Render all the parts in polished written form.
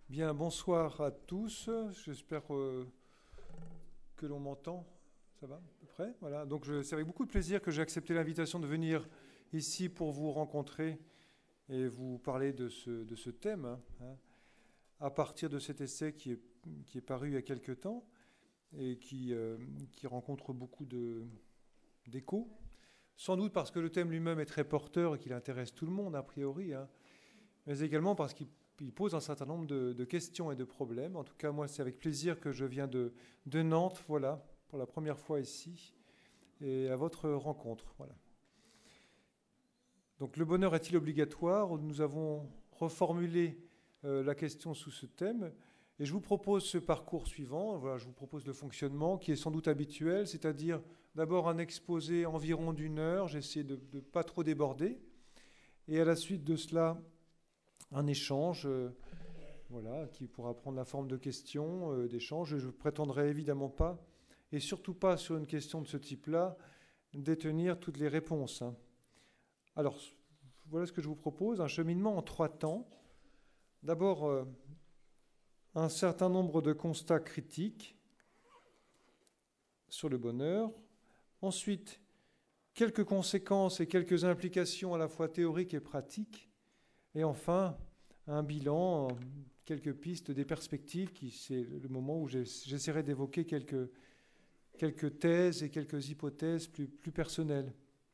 Bien, bonsoir à tous. J'espère que l'on m'entend. Ça va, à peu près? Voilà. Donc, c'est avec beaucoup de plaisir que j'ai accepté l'invitation de venir ici pour vous rencontrer et vous parler de ce thème, hein, à partir de cet essai qui est paru il y a quelque temps et qui rencontre beaucoup d'échos. Sans doute parce que le thème lui-même est très porteur et qu'il intéresse tout le monde, a priori, hein, mais également parce qu'il pose un certain nombre de questions et de problèmes. En tout cas, moi, c'est avec plaisir que je viens de Nantes, voilà, pour la première fois ici, et à votre rencontre. Voilà. Donc, le bonheur est-il obligatoire? Nous avons reformulé la question sous ce thème, et je vous propose ce parcours suivant. Voilà, je vous propose le fonctionnement qui est sans doute habituel, c'est-à-dire d'abord un exposé environ d'1 heure, j'essaie de ne pas trop déborder, et à la suite de cela, un échange voilà, qui pourra prendre la forme de questions, d'échanges. Je ne prétendrai évidemment pas, et surtout pas sur une question de ce type-là, détenir toutes les réponses, hein. Alors, voilà ce que je vous propose, un cheminement en 3 temps. D'abord, un certain nombre de constats critiques sur le bonheur. Ensuite, quelques conséquences et quelques implications à la fois théoriques et pratiques. Et enfin, un bilan, quelques pistes, des perspectives, qui c'est le moment où j'essaierai d'évoquer quelques thèses et quelques hypothèses plus personnelles.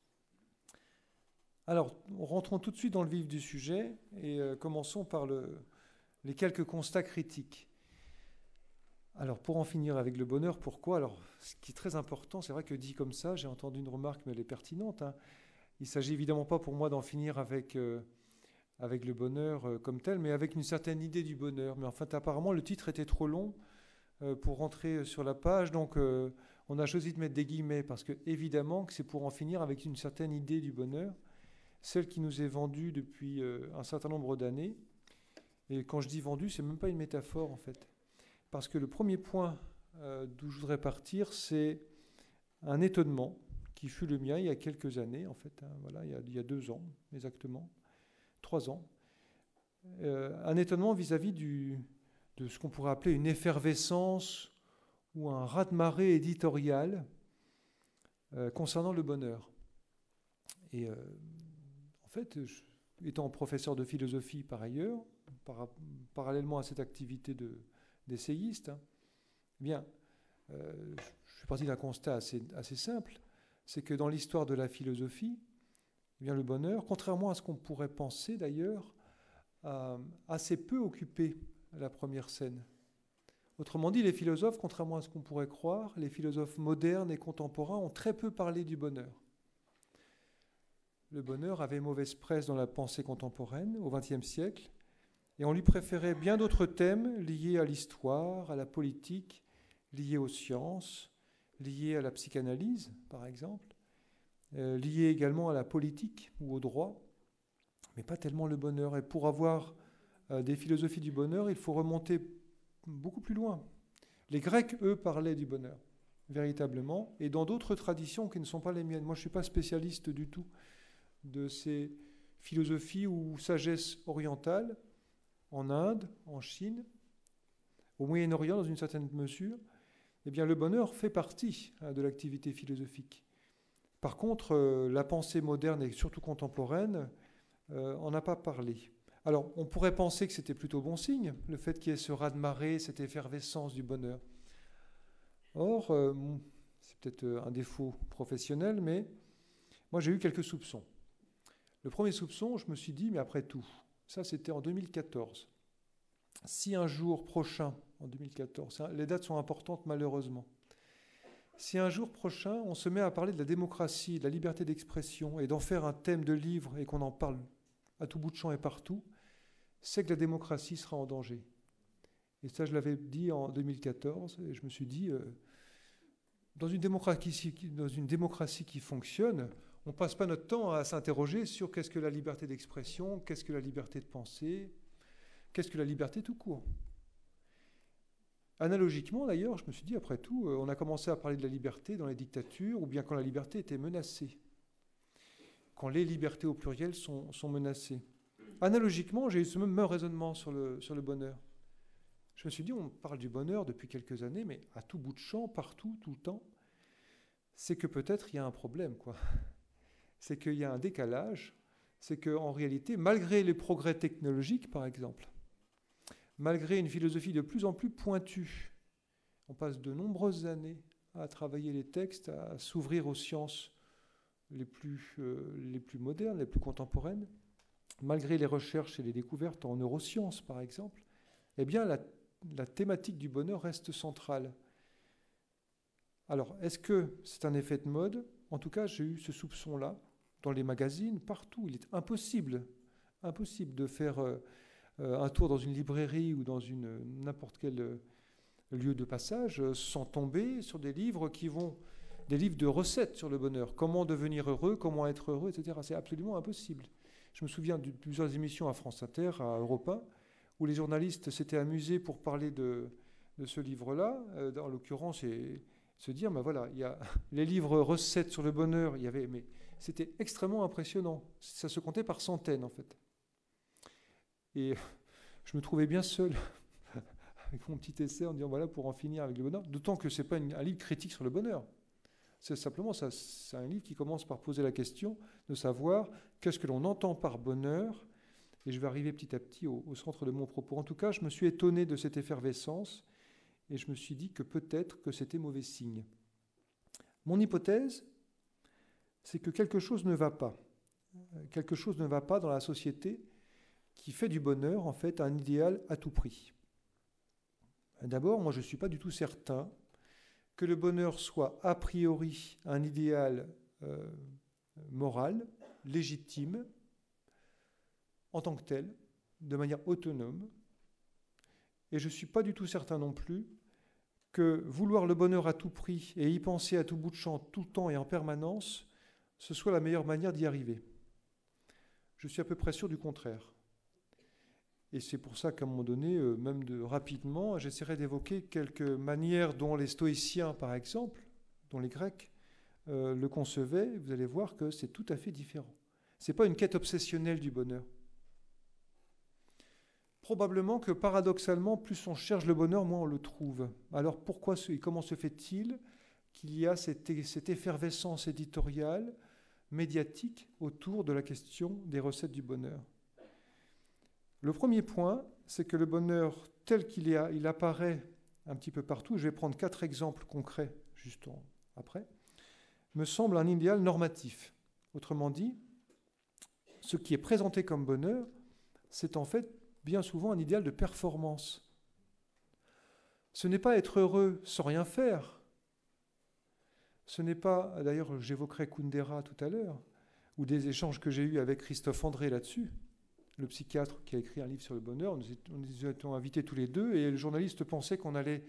Alors, rentrons tout de suite dans le vif du sujet et commençons par les quelques constats critiques. Alors, pour en finir avec le bonheur, pourquoi? Alors, ce qui est très important, c'est vrai que dit comme ça, j'ai entendu une remarque, mais elle est pertinente, hein. Il ne s'agit évidemment pas pour moi d'en finir avec le bonheur comme tel, mais avec une certaine idée du bonheur. Mais en fait, apparemment, le titre était trop long pour rentrer sur la page, donc on a choisi de mettre des guillemets, parce que évidemment que c'est pour en finir avec une certaine idée du bonheur, celle qui nous est vendue depuis un certain nombre d'années. Et quand je dis vendue, c'est même pas une métaphore en fait. Parce que le premier point d'où je voudrais partir, c'est un étonnement qui fut le mien il y a quelques années, en fait, hein, voilà, il y a 2 ans exactement, 3 ans. Un étonnement vis-à-vis de ce qu'on pourrait appeler une effervescence ou un raz-de-marée éditorial concernant le bonheur. Et en fait, étant professeur de philosophie par ailleurs, parallèlement à cette activité d'essayiste, hein, eh bien, je suis parti d'un constat assez simple, c'est que dans l'histoire de la philosophie, eh bien, le bonheur, contrairement à ce qu'on pourrait penser d'ailleurs, a assez peu occupé la première scène. Autrement dit, les philosophes, contrairement à ce qu'on pourrait croire, les philosophes modernes et contemporains ont très peu parlé du bonheur. Le bonheur avait mauvaise presse dans la pensée contemporaine au XXe siècle, et on lui préférait bien d'autres thèmes liés à l'histoire, à la politique, liés aux sciences, liés à la psychanalyse, par exemple, liés également à la politique ou au droit, mais pas tellement le bonheur. Et pour avoir des philosophies du bonheur, il faut remonter beaucoup plus loin. Les Grecs, eux, parlaient du bonheur, véritablement, et dans d'autres traditions qui ne sont pas les miennes. Moi, je ne suis pas spécialiste du tout de ces philosophies ou sagesse orientale, en Inde, en Chine, au Moyen-Orient dans une certaine mesure. Eh bien, le bonheur fait partie de l'activité philosophique. Par contre, la pensée moderne et surtout contemporaine en a pas parlé. Alors, on pourrait penser que c'était plutôt bon signe, le fait qu'il y ait ce raz-de-marée, cette effervescence du bonheur. Or, c'est peut-être un défaut professionnel, mais moi j'ai eu quelques soupçons. Le premier soupçon, je me suis dit, mais après tout, ça c'était en 2014. Si un jour prochain, en 2014, les dates sont importantes malheureusement, si un jour prochain on se met à parler de la démocratie, de la liberté d'expression et d'en faire un thème de livre et qu'on en parle à tout bout de champ et partout, c'est que la démocratie sera en danger. Et ça, je l'avais dit en 2014, et je me suis dit, dans une démocratie qui fonctionne, on ne passe pas notre temps à s'interroger sur qu'est-ce que la liberté d'expression, qu'est-ce que la liberté de penser, qu'est-ce que la liberté tout court. Analogiquement, d'ailleurs, je me suis dit, après tout, on a commencé à parler de la liberté dans les dictatures, ou bien quand la liberté était menacée, quand les libertés au pluriel sont menacées. Analogiquement, j'ai eu ce même raisonnement sur le bonheur. je me suis dit, on parle du bonheur depuis quelques années, mais à tout bout de champ, partout, tout le temps, c'est que peut-être il y a un problème, quoi. C'est qu'il y a un décalage, c'est qu'en réalité, malgré les progrès technologiques, par exemple, malgré une philosophie de plus en plus pointue, on passe de nombreuses années à travailler les textes, à s'ouvrir aux sciences les plus modernes, les plus contemporaines, malgré les recherches et les découvertes en neurosciences, par exemple, eh bien, la thématique du bonheur reste centrale. Alors, est-ce que c'est un effet de mode? En tout cas, j'ai eu ce soupçon-là dans les magazines, partout. Il est impossible de faire un tour dans une librairie ou dans n'importe quel lieu de passage sans tomber sur des livres des livres de recettes sur le bonheur. Comment devenir heureux, comment être heureux, etc. C'est absolument impossible. Je me souviens de plusieurs émissions à France Inter, à Europe 1, où les journalistes s'étaient amusés pour parler de ce livre-là. En l'occurrence, et se dire, ben voilà, il y a les livres recettes sur le bonheur, mais c'était extrêmement impressionnant. Ça se comptait par centaines, en fait. Et je me trouvais bien seul avec mon petit essai en disant, voilà, pour en finir avec le bonheur. D'autant que ce n'est pas un livre critique sur le bonheur. C'est simplement, c'est un livre qui commence par poser la question de savoir qu'est-ce que l'on entend par bonheur. Et je vais arriver petit à petit au centre de mon propos. En tout cas, je me suis étonné de cette effervescence et je me suis dit que peut-être que c'était mauvais signe. Mon hypothèse, c'est que quelque chose ne va pas. Quelque chose ne va pas dans la société qui fait du bonheur, en fait, un idéal à tout prix. D'abord, moi, je ne suis pas du tout certain que le bonheur soit a priori un idéal moral, légitime, en tant que tel, de manière autonome. Et je ne suis pas du tout certain non plus que vouloir le bonheur à tout prix et y penser à tout bout de champ, tout le temps et en permanence, ce soit la meilleure manière d'y arriver. Je suis à peu près sûr du contraire. Et c'est pour ça qu'à un moment donné, même rapidement, j'essaierai d'évoquer quelques manières dont les stoïciens, par exemple, dont les Grecs le concevaient. Vous allez voir que c'est tout à fait différent. Ce n'est pas une quête obsessionnelle du bonheur. Probablement que paradoxalement, plus on cherche le bonheur, moins on le trouve. Alors pourquoi et comment se fait-il qu'il y a cette effervescence éditoriale, médiatique, autour de la question des recettes du bonheur? Le premier point, c'est que le bonheur tel qu'il apparaît un petit peu partout, je vais prendre 4 exemples concrets juste après, me semble un idéal normatif. Autrement dit, ce qui est présenté comme bonheur, c'est en fait bien souvent un idéal de performance. Ce n'est pas être heureux sans rien faire. Ce n'est pas, d'ailleurs j'évoquerai Kundera tout à l'heure, ou des échanges que j'ai eus avec Christophe André là-dessus, le psychiatre qui a écrit un livre sur le bonheur. Nous étions invités tous les deux et le journaliste pensait qu'on allait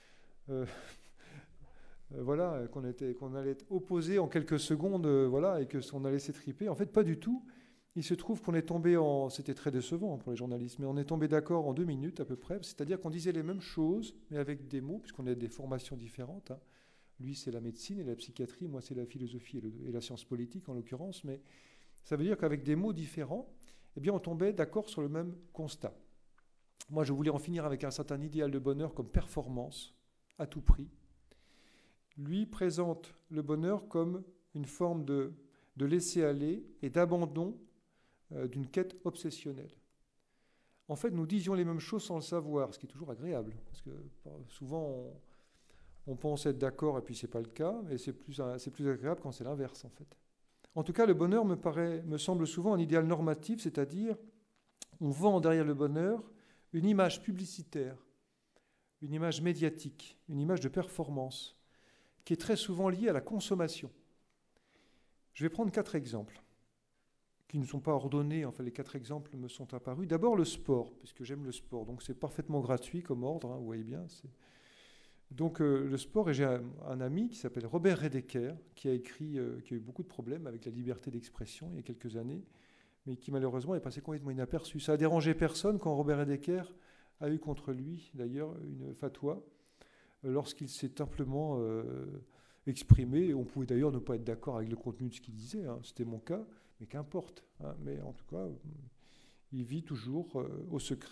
qu'on allait être opposés en quelques secondes, et que on allait s'étriper. En fait, pas du tout. Il se trouve qu'on est tombé c'était très décevant pour les journalistes, mais on est tombé d'accord en 2 minutes à peu près, c'est-à-dire qu'on disait les mêmes choses, mais avec des mots, puisqu'on a des formations différentes. Hein. Lui, c'est la médecine et la psychiatrie, moi, c'est la philosophie et la science politique, en l'occurrence, mais ça veut dire qu'avec des mots différents, eh bien, on tombait d'accord sur le même constat. Moi, je voulais en finir avec un certain idéal de bonheur comme performance, à tout prix. Lui présente le bonheur comme une forme de laisser-aller et d'abandon d'une quête obsessionnelle. En fait, nous disions les mêmes choses sans le savoir, ce qui est toujours agréable, parce que souvent on pense être d'accord et puis c'est pas le cas, mais c'est plus agréable quand c'est l'inverse en fait. En tout cas, le bonheur me semble souvent un idéal normatif, c'est-à-dire on vend derrière le bonheur une image publicitaire, une image médiatique, une image de performance, qui est très souvent liée à la consommation. Je vais prendre 4 exemples qui ne sont pas ordonnés. Enfin, les 4 exemples me sont apparus. D'abord, le sport, puisque j'aime le sport. Donc, c'est parfaitement gratuit comme ordre, hein, vous voyez bien. Donc, le sport, et j'ai un ami qui s'appelle Robert Redeker, qui a eu beaucoup de problèmes avec la liberté d'expression il y a quelques années, mais qui malheureusement est passé complètement inaperçu. Ça a dérangé personne quand Robert Redeker a eu contre lui, d'ailleurs, une fatwa, lorsqu'il s'est simplement exprimé. On pouvait d'ailleurs ne pas être d'accord avec le contenu de ce qu'il disait, hein, c'était mon cas, mais qu'importe. Hein, mais en tout cas, il vit toujours au secret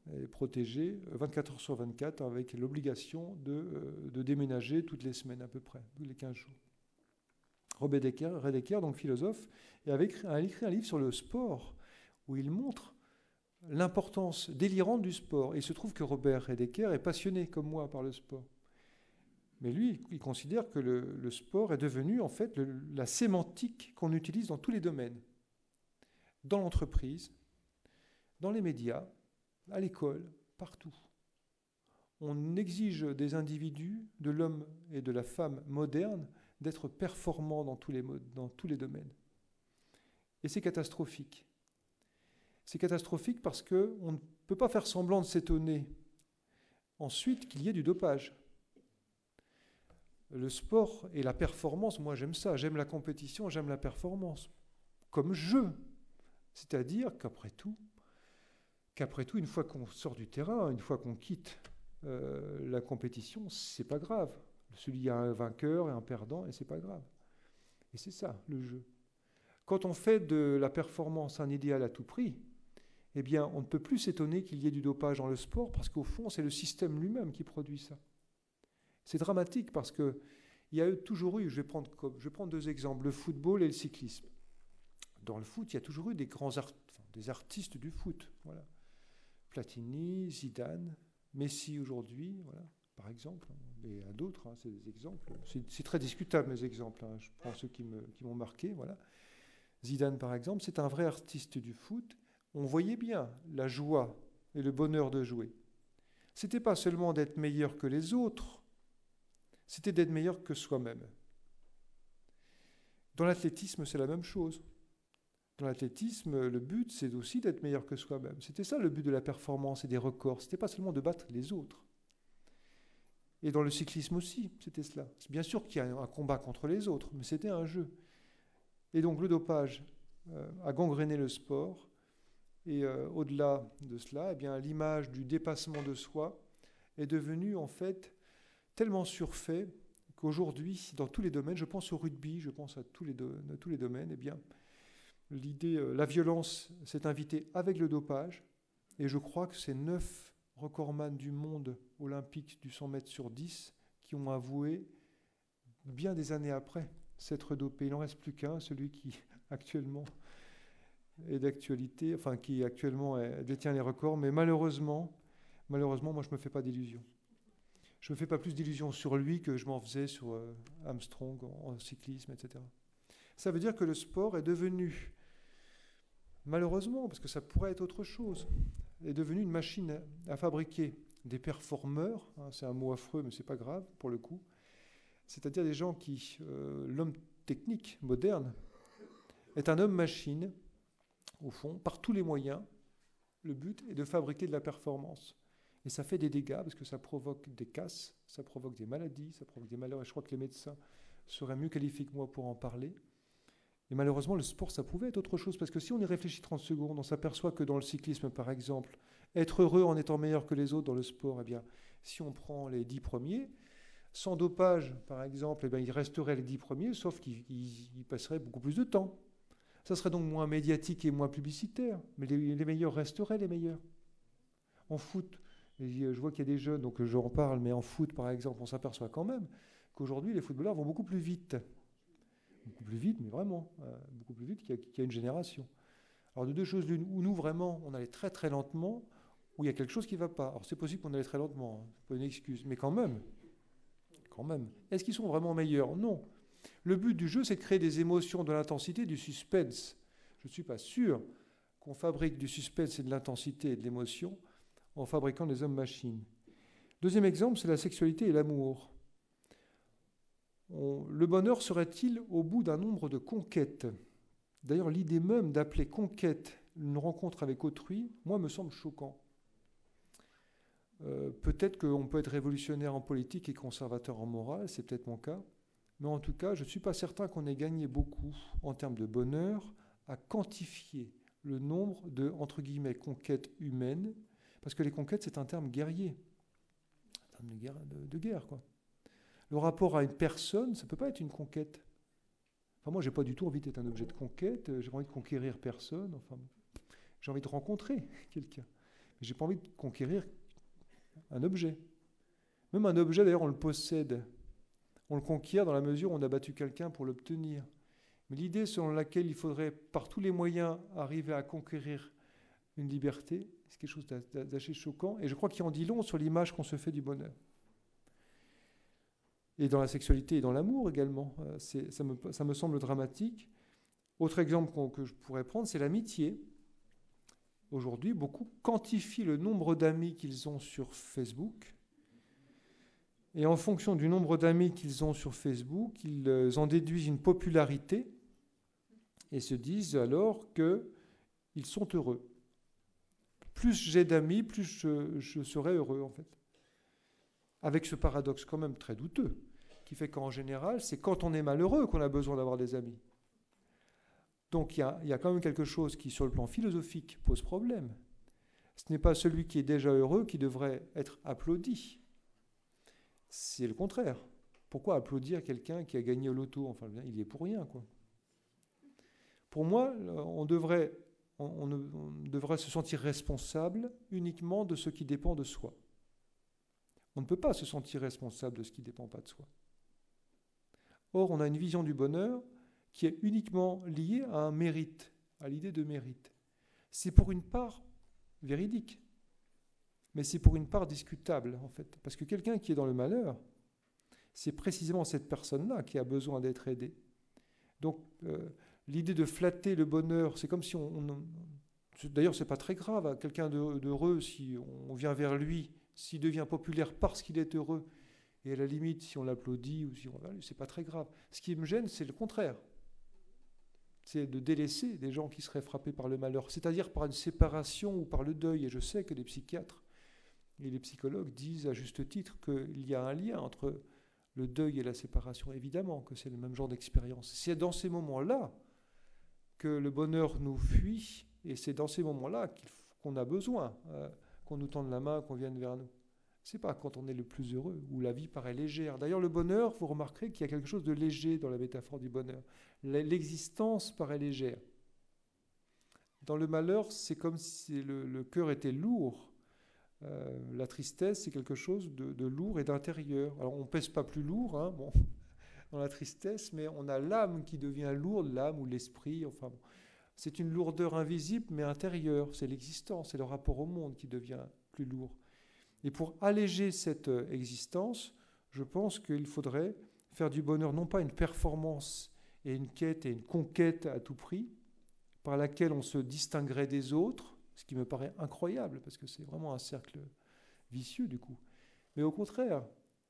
est protégé 24 heures sur 24 avec l'obligation de déménager toutes les semaines à peu près, tous les 15 jours. Robert Redeker, donc philosophe, a écrit un livre sur le sport où il montre l'importance délirante du sport. Et il se trouve que Robert Redeker est passionné, comme moi, par le sport. Mais lui, il considère que le sport est devenu, en fait, la sémantique qu'on utilise dans tous les domaines. Dans l'entreprise, dans les médias, à l'école, partout. On exige des individus, de l'homme et de la femme moderne, d'être performants dans tous les domaines. Et c'est catastrophique. C'est catastrophique parce qu'on ne peut pas faire semblant de s'étonner ensuite qu'il y ait du dopage. Le sport et la performance, moi j'aime ça, j'aime la compétition, j'aime la performance, comme jeu. C'est-à-dire qu'après tout, une fois qu'on sort du terrain, une fois qu'on quitte la compétition, c'est pas grave. Il y a un vainqueur et un perdant, et c'est pas grave. Et c'est ça, le jeu. Quand on fait de la performance un idéal à tout prix, eh bien, on ne peut plus s'étonner qu'il y ait du dopage dans le sport, parce qu'au fond, c'est le système lui-même qui produit ça. C'est dramatique, parce qu'il y a toujours eu, je vais prendre deux exemples, le football et le cyclisme. Dans le foot, il y a toujours eu des des artistes du foot. Voilà. Platini, Zidane, Messi aujourd'hui, voilà, par exemple. Et à d'autres, hein, c'est des exemples. C'est très discutable, mes exemples. Hein. Je prends ceux qui m'ont marqué. Voilà. Zidane, par exemple, c'est un vrai artiste du foot. On voyait bien la joie et le bonheur de jouer. C'était pas seulement d'être meilleur que les autres, c'était d'être meilleur que soi-même. Dans l'athlétisme, c'est la même chose. Dans l'athlétisme, le but, c'est aussi d'être meilleur que soi-même. C'était ça le but de la performance et des records. C'était pas seulement de battre les autres. Et dans le cyclisme aussi, c'était cela. C'est bien sûr qu'il y a un combat contre les autres, mais c'était un jeu. Et donc le dopage a gangréné le sport. Et au-delà de cela, eh bien, l'image du dépassement de soi est devenue en fait tellement surfait qu'aujourd'hui, dans tous les domaines, je pense au rugby, je pense à tous les domaines, eh bien, la violence s'est invitée avec le dopage. Et je crois que c'est 9 recordman du monde olympique du 100 mètres sur 10 qui ont avoué, bien des années après, s'être dopé. Il n'en reste plus qu'un, celui qui actuellement est d'actualité, enfin qui actuellement détient les records, mais malheureusement, moi je ne me fais pas d'illusions. Je ne me fais pas plus d'illusions sur lui que je m'en faisais sur Armstrong en cyclisme, etc. Ça veut dire que le sport est devenu, malheureusement, parce que ça pourrait être autre chose, est devenu une machine à fabriquer des performeurs, hein, c'est un mot affreux, mais c'est pas grave pour le coup, c'est-à-dire des gens qui, l'homme technique, moderne, est un homme-machine, au fond, par tous les moyens. Le but est de fabriquer de la performance. Et ça fait des dégâts, parce que ça provoque des casses, ça provoque des maladies, ça provoque des malheurs, et je crois que les médecins seraient mieux qualifiés que moi pour en parler. Et malheureusement, le sport, ça pouvait être autre chose, parce que si on y réfléchit 30 secondes, on s'aperçoit que dans le cyclisme, par exemple, être heureux en étant meilleur que les autres dans le sport, eh bien, si on prend les 10 premiers, sans dopage, par exemple, eh bien, il resterait les 10 premiers, sauf qu'ils passeraient beaucoup plus de temps. Ça serait donc moins médiatique et moins publicitaire, mais les meilleurs resteraient les meilleurs. En foot, je vois qu'il y a des jeunes, donc j'en parle, mais en foot, par exemple, on s'aperçoit quand même qu'aujourd'hui, les footballeurs vont beaucoup plus vite. Beaucoup plus vite, mais vraiment, beaucoup plus vite qu'il y a une génération. Alors de deux choses l'une, où nous, vraiment, on allait très très lentement, où il y a quelque chose qui ne va pas. Alors c'est possible qu'on allait très lentement, hein, c'est pas une excuse, mais quand même. Est-ce qu'ils sont vraiment meilleurs? Non. Le but du jeu, c'est de créer des émotions, de l'intensité, du suspense. Je ne suis pas sûr qu'on fabrique du suspense et de l'intensité et de l'émotion en fabriquant des hommes-machines. Deuxième exemple, c'est la sexualité et l'amour. Le bonheur serait-il au bout d'un nombre de conquêtes? D'ailleurs, l'idée même d'appeler conquête une rencontre avec autrui, moi, me semble choquant. Peut-être qu'on peut être révolutionnaire en politique et conservateur en morale, c'est peut-être mon cas, mais en tout cas, je ne suis pas certain qu'on ait gagné beaucoup en termes de bonheur à quantifier le nombre de, entre guillemets, conquêtes humaines, parce que les conquêtes, c'est un terme guerrier, un terme de guerre, quoi. Le rapport à une personne, ça ne peut pas être une conquête. Enfin, moi, je n'ai pas du tout envie d'être un objet de conquête, j'ai envie de conquérir personne, enfin, j'ai envie de rencontrer quelqu'un. Mais j'ai pas envie de conquérir un objet. Même un objet, d'ailleurs, on le possède. On le conquiert dans la mesure où on a battu quelqu'un pour l'obtenir. Mais l'idée selon laquelle il faudrait, par tous les moyens, arriver à conquérir une liberté, c'est quelque chose d'assez choquant. Et je crois qu'il en dit long sur l'image qu'on se fait du bonheur. Et dans la sexualité et dans l'amour également. Ça me semble dramatique. Autre exemple que je pourrais prendre, c'est l'amitié. Aujourd'hui, beaucoup quantifient le nombre d'amis qu'ils ont sur Facebook. Et en fonction du nombre d'amis qu'ils ont sur Facebook, ils en déduisent une popularité et se disent alors qu'ils sont heureux. Plus j'ai d'amis, plus je serai heureux, en fait. Avec ce paradoxe quand même très douteux, qui fait qu'en général, c'est quand on est malheureux qu'on a besoin d'avoir des amis. Donc il y a quand même quelque chose qui, sur le plan philosophique, pose problème. Ce n'est pas celui qui est déjà heureux qui devrait être applaudi. C'est le contraire. Pourquoi applaudir quelqu'un qui a gagné au loto? Enfin, il y est pour rien, quoi. Pour moi, on devrait se sentir responsable uniquement de ce qui dépend de soi. On ne peut pas se sentir responsable de ce qui ne dépend pas de soi. Or, on a une vision du bonheur qui est uniquement liée à un mérite, à l'idée de mérite. C'est pour une part véridique, mais c'est pour une part discutable, en fait. Parce que quelqu'un qui est dans le malheur, c'est précisément cette personne-là qui a besoin d'être aidée. Donc, l'idée de flatter le bonheur, c'est comme si d'ailleurs, ce n'est pas très grave. Quelqu'un d'heureux, si on vient vers lui, s'il devient populaire parce qu'il est heureux, et à la limite, si on l'applaudit ou si c'est pas très grave. Ce qui me gêne, c'est le contraire. C'est de délaisser des gens qui seraient frappés par le malheur, c'est-à-dire par une séparation ou par le deuil. Et je sais que les psychiatres et les psychologues disent à juste titre qu'il y a un lien entre le deuil et la séparation. Évidemment que c'est le même genre d'expérience. C'est dans ces moments-là que le bonheur nous fuit, et c'est dans ces moments-là qu'on a besoin qu'on nous tende la main, qu'on vienne vers nous. C'est pas quand on est le plus heureux, où la vie paraît légère. D'ailleurs, le bonheur, vous remarquerez qu'il y a quelque chose de léger dans la métaphore du bonheur. L'existence paraît légère. Dans le malheur, c'est comme si le cœur était lourd. La tristesse, c'est quelque chose de lourd et d'intérieur. Alors, on ne pèse pas plus lourd, dans la tristesse, mais on a l'âme qui devient lourde, l'âme ou l'esprit, enfin bon. C'est une lourdeur invisible, mais intérieure. C'est l'existence, c'est le rapport au monde qui devient plus lourd. Et pour alléger cette existence, je pense qu'il faudrait faire du bonheur non pas une performance et une quête et une conquête à tout prix, par laquelle on se distinguerait des autres, ce qui me paraît incroyable, parce que c'est vraiment un cercle vicieux du coup. Mais au contraire,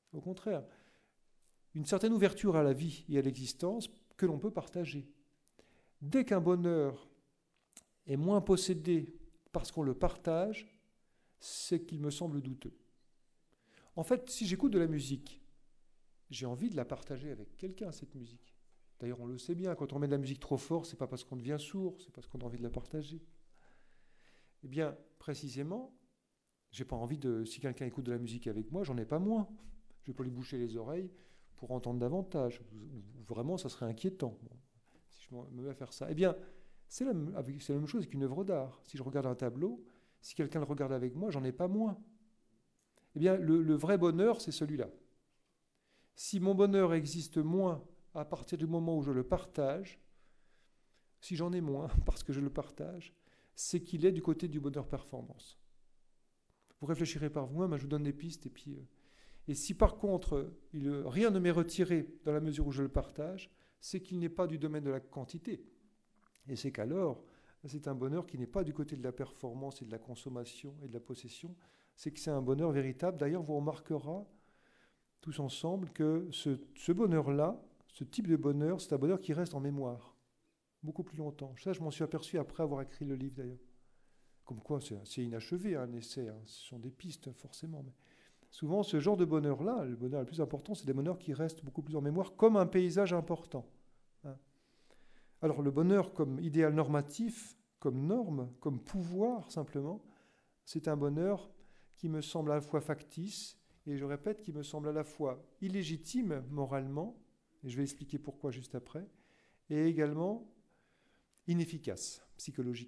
une certaine ouverture à la vie et à l'existence que l'on peut partager. Dès qu'un bonheur est moins possédé parce qu'on le partage, c'est qu'il me semble douteux. En fait, si j'écoute de la musique, j'ai envie de la partager avec quelqu'un, cette musique. D'ailleurs, on le sait bien, quand on met de la musique trop fort, c'est pas parce qu'on devient sourd, c'est parce qu'on a envie de la partager. Eh bien, précisément, j'ai pas envie si quelqu'un écoute de la musique avec moi, j'en ai pas moins. Je vais pas lui boucher les oreilles pour entendre davantage. Vraiment, ça serait inquiétant si je me mets à faire ça. Eh bien, c'est la même chose qu'une œuvre d'art. Si je regarde un tableau, si quelqu'un le regarde avec moi, j'en ai pas moins. Eh bien, le vrai bonheur, c'est celui-là. Si mon bonheur existe moins à partir du moment où je le partage, si j'en ai moins parce que je le partage, c'est qu'il est du côté du bonheur performance. Vous réfléchirez par vous-même, je vous donne des pistes, et si par contre rien ne m'est retiré dans la mesure où je le partage, c'est qu'il n'est pas du domaine de la quantité. Et c'est qu'alors, c'est un bonheur qui n'est pas du côté de la performance et de la consommation et de la possession, c'est que c'est un bonheur véritable. D'ailleurs, vous remarquerez tous ensemble que ce bonheur-là, ce type de bonheur, c'est un bonheur qui reste en mémoire beaucoup plus longtemps. Ça, je m'en suis aperçu après avoir écrit le livre d'ailleurs. Comme quoi, c'est inachevé un essai, ce sont des pistes forcément. Mais souvent, ce genre de bonheur-là, le bonheur le plus important, c'est des bonheurs qui restent beaucoup plus en mémoire, comme un paysage important. Alors le bonheur comme idéal normatif, comme norme, comme pouvoir simplement, c'est un bonheur qui me semble à la fois factice, et je répète, qui me semble à la fois illégitime moralement, et je vais expliquer pourquoi juste après, et également inefficace psychologiquement.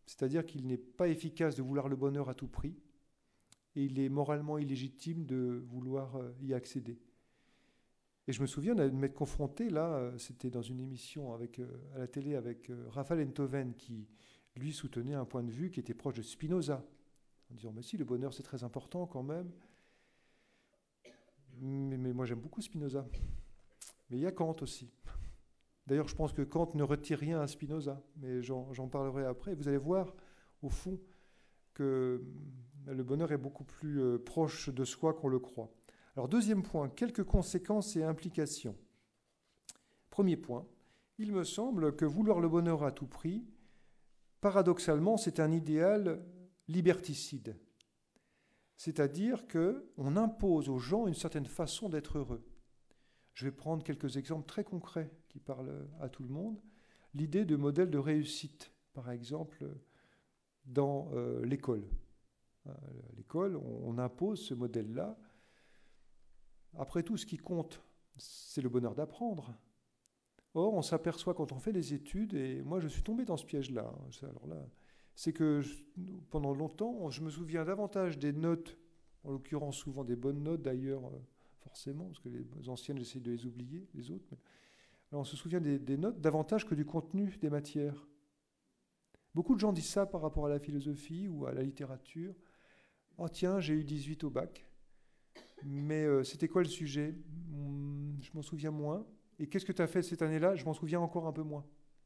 C'est-à-dire qu'il n'est pas efficace de vouloir le bonheur à tout prix, et il est moralement illégitime de vouloir y accéder. Et je me souviens de m'être confronté, là, c'était dans une émission à la télé avec Raphaël Enthoven, qui, lui, soutenait un point de vue qui était proche de Spinoza, en disant, mais si, le bonheur, c'est très important quand même. Mais moi, j'aime beaucoup Spinoza. Mais il y a Kant aussi. D'ailleurs, je pense que Kant ne retire rien à Spinoza, mais j'en parlerai après. Vous allez voir, au fond, que le bonheur est beaucoup plus proche de soi qu'on le croit. Alors, deuxième point, quelques conséquences et implications. Premier point, il me semble que vouloir le bonheur à tout prix, paradoxalement, c'est un idéal liberticide. C'est-à-dire qu'on impose aux gens une certaine façon d'être heureux. Je vais prendre quelques exemples très concrets qui parlent à tout le monde. L'idée de modèle de réussite, par exemple, dans l'école. L'école, on impose ce modèle-là. Après tout, ce qui compte, c'est le bonheur d'apprendre. Or, on s'aperçoit quand on fait des études, et moi je suis tombé dans ce piège-là, c'est que pendant longtemps, je me souviens davantage des notes, en l'occurrence souvent des bonnes notes d'ailleurs, forcément, parce que les anciennes, j'essaie de les oublier, les autres. Mais... Alors, on se souvient des notes davantage que du contenu des matières. Beaucoup de gens disent ça par rapport à la philosophie ou à la littérature. Oh tiens, j'ai eu 18 au bac. Mais c'était quoi le sujet? Je m'en souviens moins. Et qu'est-ce que tu as fait cette année-là? Je m'en souviens encore un peu moins.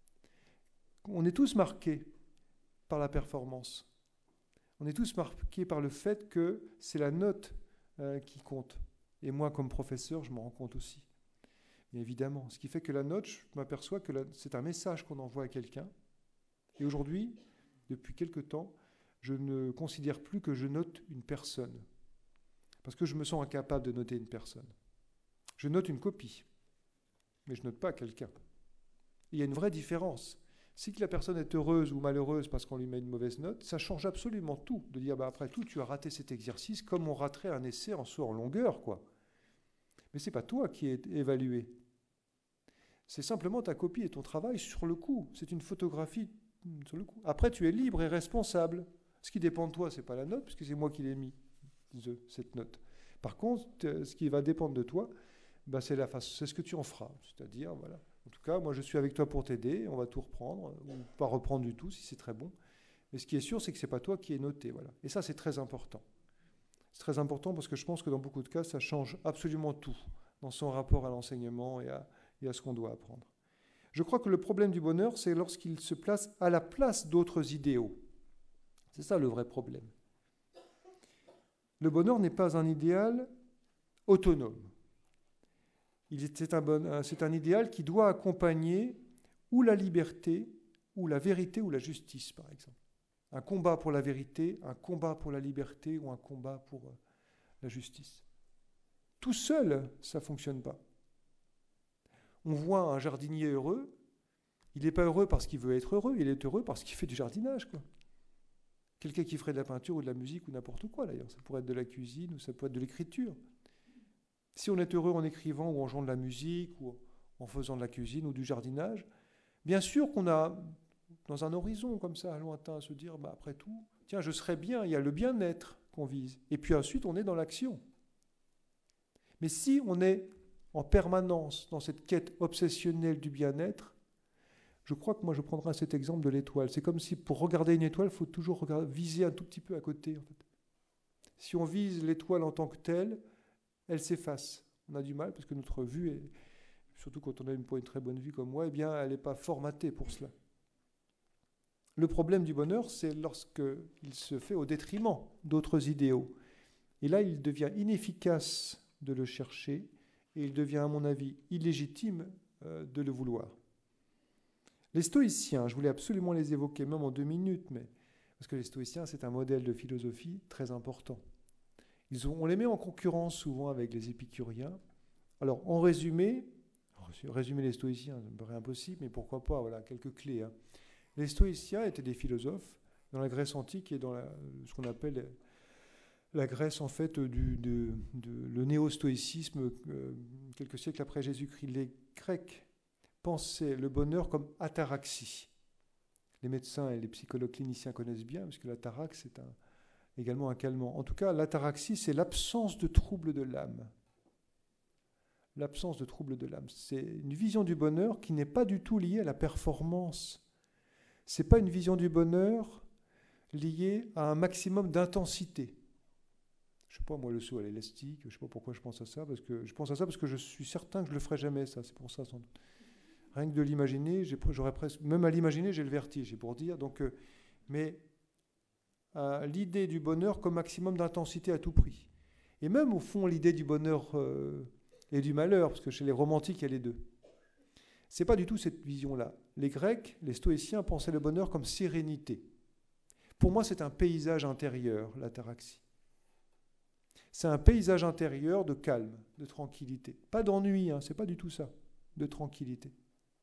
On est tous marqués par la performance. On est tous marqués par le fait que c'est la note qui compte. Et moi, comme professeur, je m'en rends compte aussi. Mais évidemment, ce qui fait que la note, je m'aperçois que c'est un message qu'on envoie à quelqu'un. Et aujourd'hui, depuis quelque temps, je ne considère plus que je note une personne. Parce que je me sens incapable de noter une personne. Je note une copie, mais je ne note pas quelqu'un. Il y a une vraie différence. Si la personne est heureuse ou malheureuse parce qu'on lui met une mauvaise note, ça change absolument tout. De dire, après tout, tu as raté cet exercice comme on raterait un essai en longueur, quoi. Mais ce n'est pas toi qui es évalué. C'est simplement ta copie et ton travail sur le coup. C'est une photographie sur le coup. Après, tu es libre et responsable. Ce qui dépend de toi, ce n'est pas la note, puisque c'est moi qui l'ai mis, cette note. Par contre, ce qui va dépendre de toi, c'est ce que tu en feras. C'est-à-dire, voilà. En tout cas, moi, je suis avec toi pour t'aider. On va tout reprendre, ou pas reprendre du tout, si c'est très bon. Mais ce qui est sûr, c'est que ce n'est pas toi qui es noté. Voilà. Et ça, c'est très important. C'est très important parce que je pense que dans beaucoup de cas, ça change absolument tout dans son rapport à l'enseignement et à ce qu'on doit apprendre. Je crois que le problème du bonheur, c'est lorsqu'il se place à la place d'autres idéaux. C'est ça le vrai problème. Le bonheur n'est pas un idéal autonome. C'est un idéal qui doit accompagner ou la liberté, ou la vérité, ou la justice, par exemple. Un combat pour la vérité, un combat pour la liberté, ou un combat pour la justice. Tout seul, ça ne fonctionne pas. On voit un jardinier heureux, il n'est pas heureux parce qu'il veut être heureux, il est heureux parce qu'il fait du jardinage, quoi. Quelqu'un qui ferait de la peinture ou de la musique ou n'importe quoi, d'ailleurs. Ça pourrait être de la cuisine ou ça pourrait être de l'écriture. Si on est heureux en écrivant ou en jouant de la musique ou en faisant de la cuisine ou du jardinage, bien sûr qu'on a, dans un horizon comme ça, lointain, à se dire, après tout, tiens, je serais bien, il y a le bien-être qu'on vise. Et puis ensuite, on est dans l'action. Mais si on est en permanence dans cette quête obsessionnelle du bien-être, je crois que moi, je prendrai cet exemple de l'étoile. C'est comme si pour regarder une étoile, il faut toujours viser un tout petit peu à côté. En fait. Si on vise l'étoile en tant que telle, elle s'efface. On a du mal parce que notre vue, surtout quand on a une très bonne vue comme moi, elle n'est pas formatée pour cela. Le problème du bonheur, c'est lorsqu'il se fait au détriment d'autres idéaux. Et là, il devient inefficace de le chercher et il devient, à mon avis, illégitime de le vouloir. Les stoïciens, je voulais absolument les évoquer, même en 2 minutes, parce que les stoïciens, c'est un modèle de philosophie très important. On les met en concurrence souvent avec les épicuriens. Alors, en résumé les stoïciens, ça me paraît impossible, mais pourquoi pas, voilà, quelques clés. Les stoïciens étaient des philosophes dans la Grèce antique et dans ce qu'on appelle la Grèce, en fait, le néo-stoïcisme, quelques siècles après Jésus-Christ. Les Grecs pensaient le bonheur comme ataraxie. les médecins et les psychologues cliniciens connaissent bien, parce que l'atarax, c'est également un calmant. En tout cas, l'ataraxie, c'est l'absence de trouble de l'âme. L'absence de trouble de l'âme. C'est une vision du bonheur qui n'est pas du tout liée à la performance. Ce n'est pas une vision du bonheur liée à un maximum d'intensité. Je ne sais pas, moi, le saut à l'élastique, je ne sais pas pourquoi je pense à ça, parce que je suis certain que je ne le ferai jamais, ça, c'est pour ça, sans doute. Rien que de l'imaginer, j'aurais presque, même à l'imaginer, j'ai le vertige, c'est pour dire. Donc, mais l'idée du bonheur comme maximum d'intensité à tout prix. Et même, au fond, l'idée du bonheur et du malheur, parce que chez les romantiques, il y a les deux. Ce n'est pas du tout cette vision-là. Les Grecs, les Stoïciens, pensaient le bonheur comme sérénité. Pour moi, c'est un paysage intérieur, l'ataraxie. C'est un paysage intérieur de calme, de tranquillité. Pas d'ennui, c'est pas du tout ça, de tranquillité.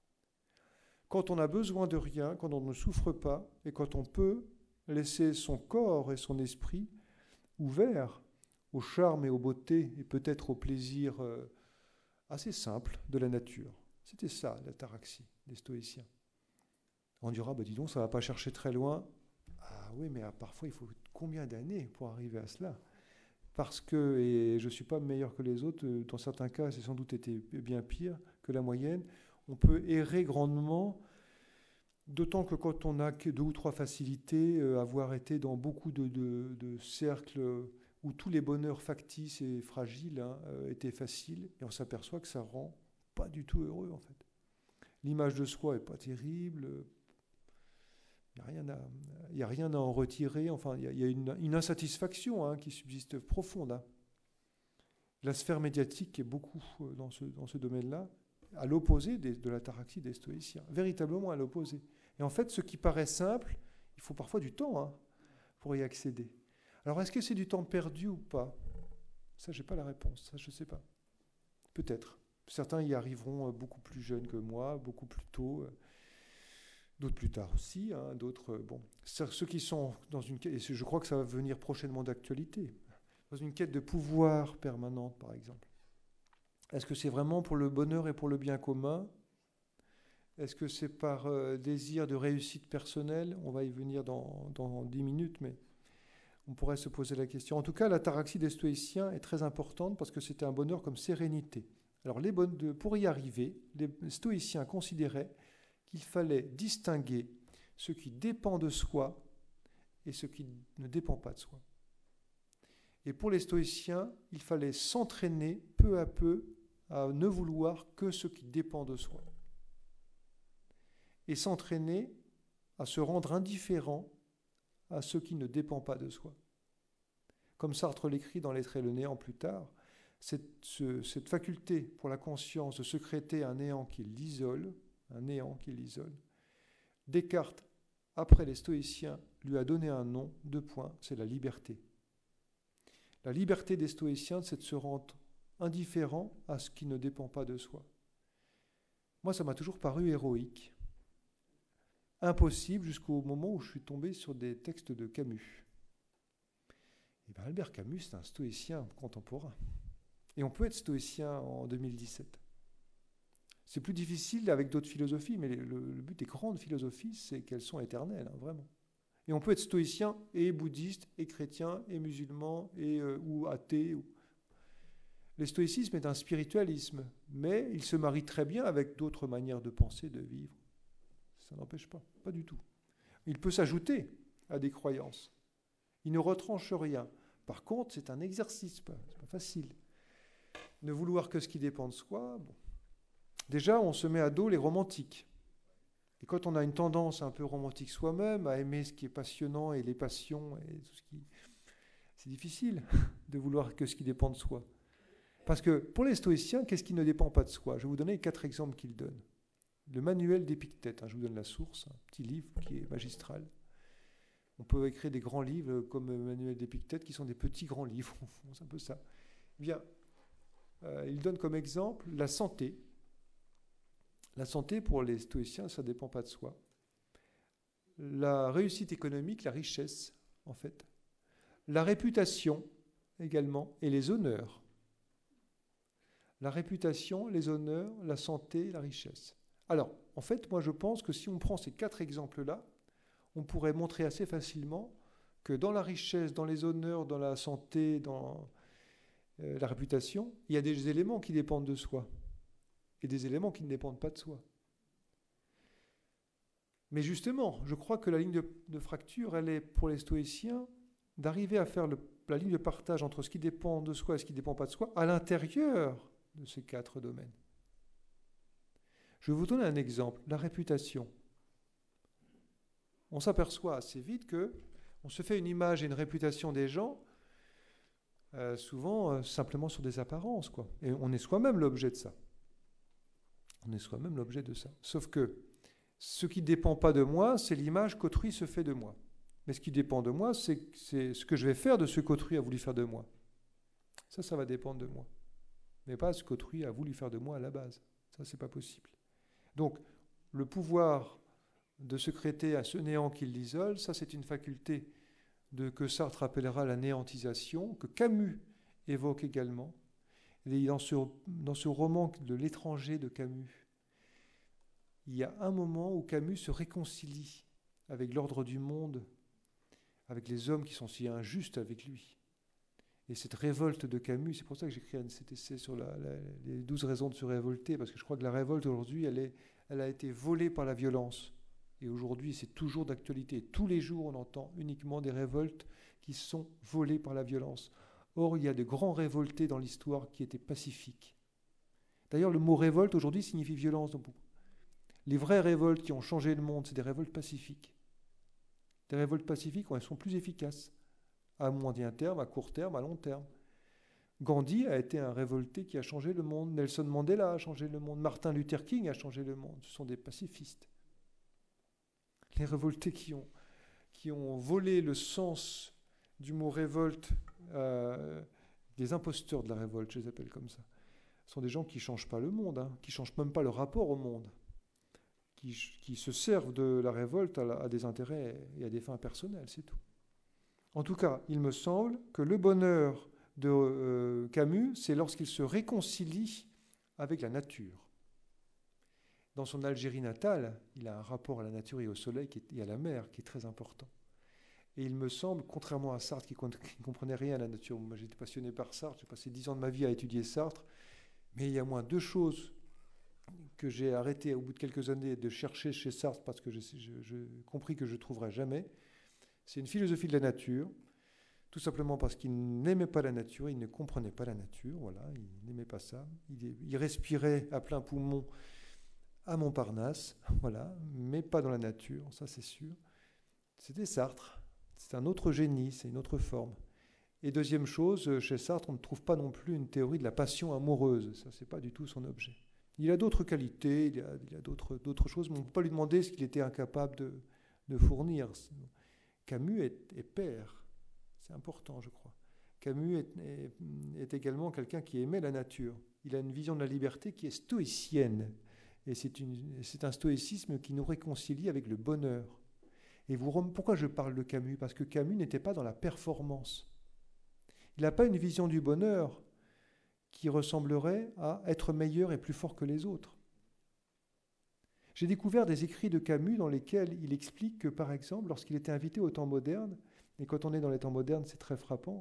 Quand on a besoin de rien, quand on ne souffre pas, et quand on peut laisser son corps et son esprit ouverts au charme et aux beautés, et peut-être au plaisir assez simple de la nature. C'était ça, l'ataraxie des Stoïciens. On dira, dis donc, ça ne va pas chercher très loin. Ah oui, mais parfois, il faut combien d'années pour arriver à cela ? Parce que, et je ne suis pas meilleur que les autres, dans certains cas, c'est sans doute été bien pire que la moyenne, on peut errer grandement, d'autant que quand on a que 2 ou 3 facilités, avoir été dans beaucoup de cercles où tous les bonheurs factices et fragiles étaient faciles, et on s'aperçoit que ça rend pas du tout heureux, en fait. L'image de soi est pas terrible, il n'y a rien à en retirer, enfin, il y a une insatisfaction qui subsiste profonde. La sphère médiatique est beaucoup dans ce domaine-là, à l'opposé de l'ataraxie des Stoïciens, véritablement à l'opposé. Et en fait, ce qui paraît simple, il faut parfois du temps pour y accéder. Alors, est-ce que c'est du temps perdu ou pas ? Ça, je n'ai pas la réponse, ça, je ne sais pas. Peut-être. Certains y arriveront beaucoup plus jeunes que moi, beaucoup plus tôt, d'autres plus tard aussi, d'autres, bon. Ceux qui sont dans une quête, et je crois que ça va venir prochainement d'actualité, dans une quête de pouvoir permanente, par exemple. Est-ce que c'est vraiment pour le bonheur et pour le bien commun ? Est-ce que c'est par désir de réussite personnelle ? On va y venir dans 10 minutes, mais on pourrait se poser la question. En tout cas, l'ataraxie des Stoïciens est très importante parce que c'était un bonheur comme sérénité. Alors, pour y arriver, les Stoïciens considéraient qu'il fallait distinguer ce qui dépend de soi et ce qui ne dépend pas de soi. Et pour les Stoïciens, il fallait s'entraîner peu à peu à ne vouloir que ce qui dépend de soi. Et s'entraîner à se rendre indifférent à ce qui ne dépend pas de soi. Comme Sartre l'écrit dans L'être et le néant plus tard, cette faculté pour la conscience de sécréter un néant qui l'isole, Descartes, après les Stoïciens, lui a donné un nom, 2 points, c'est la liberté. La liberté des Stoïciens, c'est de se rendre indifférent à ce qui ne dépend pas de soi. Moi, ça m'a toujours paru héroïque. Impossible jusqu'au moment où je suis tombé sur des textes de Camus. Et bien, Albert Camus, c'est un stoïcien contemporain. Et on peut être stoïcien en 2017. C'est plus difficile avec d'autres philosophies, mais le but des grandes philosophies, c'est qu'elles sont éternelles, vraiment. Et on peut être stoïcien et bouddhiste, et chrétien, et musulman, ou athée. Le stoïcisme est un spiritualisme, mais il se marie très bien avec d'autres manières de penser, de vivre. Ça n'empêche pas du tout. Il peut s'ajouter à des croyances. Il ne retranche rien. Par contre, c'est un exercice, c'est pas facile. Ne vouloir que ce qui dépend de soi, bon. Déjà, on se met à dos les romantiques. Et quand on a une tendance un peu romantique soi-même, à aimer ce qui est passionnant et les passions, et tout ce qui... c'est difficile de vouloir que ce qui dépend de soi. Parce que pour les stoïciens, qu'est-ce qui ne dépend pas de soi ? Je vais vous donner 4 exemples qu'ils donnent. Le manuel d'Épictète, je vous donne la source, un petit livre qui est magistral. On peut écrire des grands livres comme le manuel d'Épictète qui sont des petits grands livres, c'est un peu ça. Eh bien, il donne comme exemple la santé. La santé, pour les stoïciens, ça ne dépend pas de soi. La réussite économique, la richesse, en fait. La réputation, également, et les honneurs. La réputation, les honneurs, la santé, la richesse. Alors, en fait, moi, je pense que si on prend ces 4 exemples-là, on pourrait montrer assez facilement que dans la richesse, dans les honneurs, dans la santé, dans la réputation, il y a des éléments qui dépendent de soi et des éléments qui ne dépendent pas de soi. Mais justement, je crois que la ligne de fracture, elle est pour les stoïciens d'arriver à faire la ligne de partage entre ce qui dépend de soi et ce qui ne dépend pas de soi à l'intérieur de ces 4 domaines. Je vais vous donner un exemple, la réputation. On s'aperçoit assez vite que on se fait une image et une réputation des gens, souvent simplement sur des apparences, quoi. Et on est soi-même l'objet de ça. On est soi-même l'objet de ça. Sauf que ce qui ne dépend pas de moi, c'est l'image qu'autrui se fait de moi. Mais ce qui dépend de moi, c'est ce que je vais faire de ce qu'autrui a voulu faire de moi. Ça va dépendre de moi. Mais pas ce qu'autrui a voulu faire de moi à la base. Ça, c'est pas possible. Donc, le pouvoir de secréter à ce néant qui l'isole, ça, c'est une faculté que Sartre appellera la néantisation, que Camus évoque également. Et dans ce roman de L'étranger de Camus, il y a un moment où Camus se réconcilie avec l'ordre du monde, avec les hommes qui sont si injustes avec lui. Et cette révolte de Camus, c'est pour ça que j'écris cet essai sur les 12 raisons de se révolter, parce que je crois que la révolte aujourd'hui, elle a été volée par la violence. Et aujourd'hui, c'est toujours d'actualité. Tous les jours, on entend uniquement des révoltes qui sont volées par la violence. Or, il y a de grands révoltés dans l'histoire qui étaient pacifiques. D'ailleurs, le mot révolte aujourd'hui signifie violence. Donc, les vraies révoltes qui ont changé le monde, c'est des révoltes pacifiques. Des révoltes pacifiques, elles sont plus efficaces, à moyen terme, à court terme, à long terme. Gandhi a été un révolté qui a changé le monde. Nelson Mandela a changé le monde. Martin Luther King a changé le monde. Ce sont des pacifistes. Les révoltés qui ont volé le sens du mot révolte, des imposteurs de la révolte, je les appelle comme ça, ce sont des gens qui ne changent pas le monde, qui ne changent même pas le rapport au monde, qui se servent de la révolte à des intérêts et à des fins personnelles, c'est tout. En tout cas, il me semble que le bonheur de Camus, c'est lorsqu'il se réconcilie avec la nature. Dans son Algérie natale, il a un rapport à la nature et au soleil et à la mer qui est très important. Et il me semble, contrairement à Sartre qui ne comprenait rien à la nature, moi j'étais passionné par Sartre, j'ai passé 10 ans de ma vie à étudier Sartre, mais il y a au moins 2 choses que j'ai arrêté au bout de quelques années de chercher chez Sartre parce que j'ai compris que je ne trouverais jamais. C'est une philosophie de la nature, tout simplement parce qu'il n'aimait pas la nature, il ne comprenait pas la nature, voilà, il n'aimait pas ça. Il respirait à plein poumon à Montparnasse, voilà, mais pas dans la nature, ça c'est sûr. C'était Sartre, c'est un autre génie, c'est une autre forme. Et deuxième chose, chez Sartre, on ne trouve pas non plus une théorie de la passion amoureuse, ça c'est pas du tout son objet. Il a d'autres qualités, il a d'autres choses, mais on ne peut pas lui demander ce qu'il était incapable de fournir. Camus est père, c'est important je crois. Camus est également quelqu'un qui aimait la nature. Il a une vision de la liberté qui est stoïcienne. Et c'est un stoïcisme qui nous réconcilie avec le bonheur. Et pourquoi je parle de Camus? Parce que Camus n'était pas dans la performance. Il n'a pas une vision du bonheur qui ressemblerait à être meilleur et plus fort que les autres. J'ai découvert des écrits de Camus dans lesquels il explique que, par exemple, lorsqu'il était invité au temps moderne, et quand on est dans les temps modernes, c'est très frappant,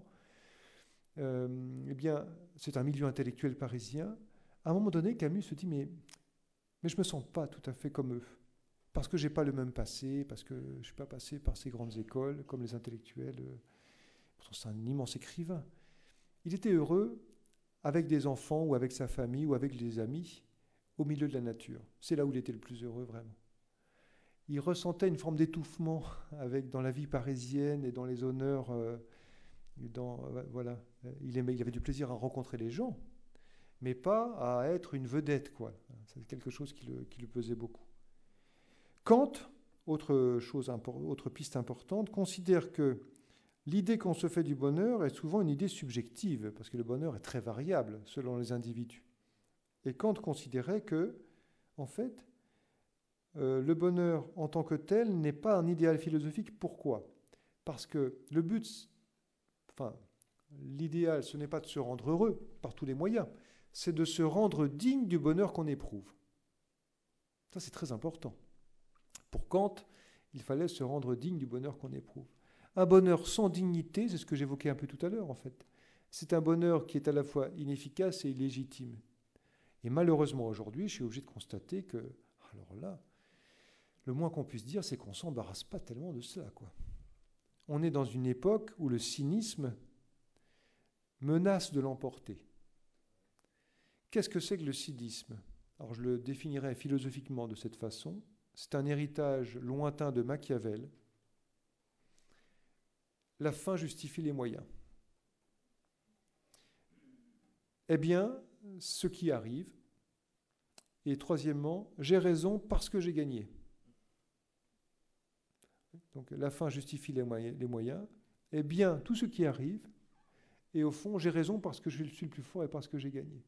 eh bien, c'est un milieu intellectuel parisien. À un moment donné, Camus se dit, mais je ne me sens pas tout à fait comme eux, parce que je n'ai pas le même passé, parce que je ne suis pas passé par ces grandes écoles, comme les intellectuels. Pourtant, c'est un immense écrivain. Il était heureux avec des enfants, ou avec sa famille, ou avec des amis, au milieu de la nature. C'est là où il était le plus heureux, vraiment. Il ressentait une forme d'étouffement dans la vie parisienne et dans les honneurs. Voilà. Il avait du plaisir à rencontrer les gens, mais pas à être une vedette, quoi. C'est quelque chose qui le pesait beaucoup. Kant, autre piste importante, considère que l'idée qu'on se fait du bonheur est souvent une idée subjective, parce que le bonheur est très variable selon les individus. Et Kant considérait que, en fait, le bonheur en tant que tel n'est pas un idéal philosophique. Pourquoi? Parce que l'idéal, ce n'est pas de se rendre heureux par tous les moyens, c'est de se rendre digne du bonheur qu'on éprouve. Ça, c'est très important. Pour Kant, Il fallait se rendre digne du bonheur qu'on éprouve. Un bonheur sans dignité, c'est ce que j'évoquais un peu tout à l'heure en fait. C'est un bonheur qui est à la fois inefficace et illégitime. Et malheureusement aujourd'hui, je suis obligé de constater que, alors là, le moins qu'on puisse dire, c'est qu'on ne s'embarrasse pas tellement de cela, quoi. On est dans une époque où le cynisme menace de l'emporter. Qu'est-ce que c'est que le cynisme? Alors je le définirais philosophiquement de cette façon. C'est un héritage lointain de Machiavel. La fin justifie les moyens. Eh bien, ce qui arrive. Et troisièmement, j'ai raison parce que j'ai gagné. Donc la fin justifie les moyens. Eh bien, tout ce qui arrive, et au fond, j'ai raison parce que je suis le plus fort et parce que j'ai gagné.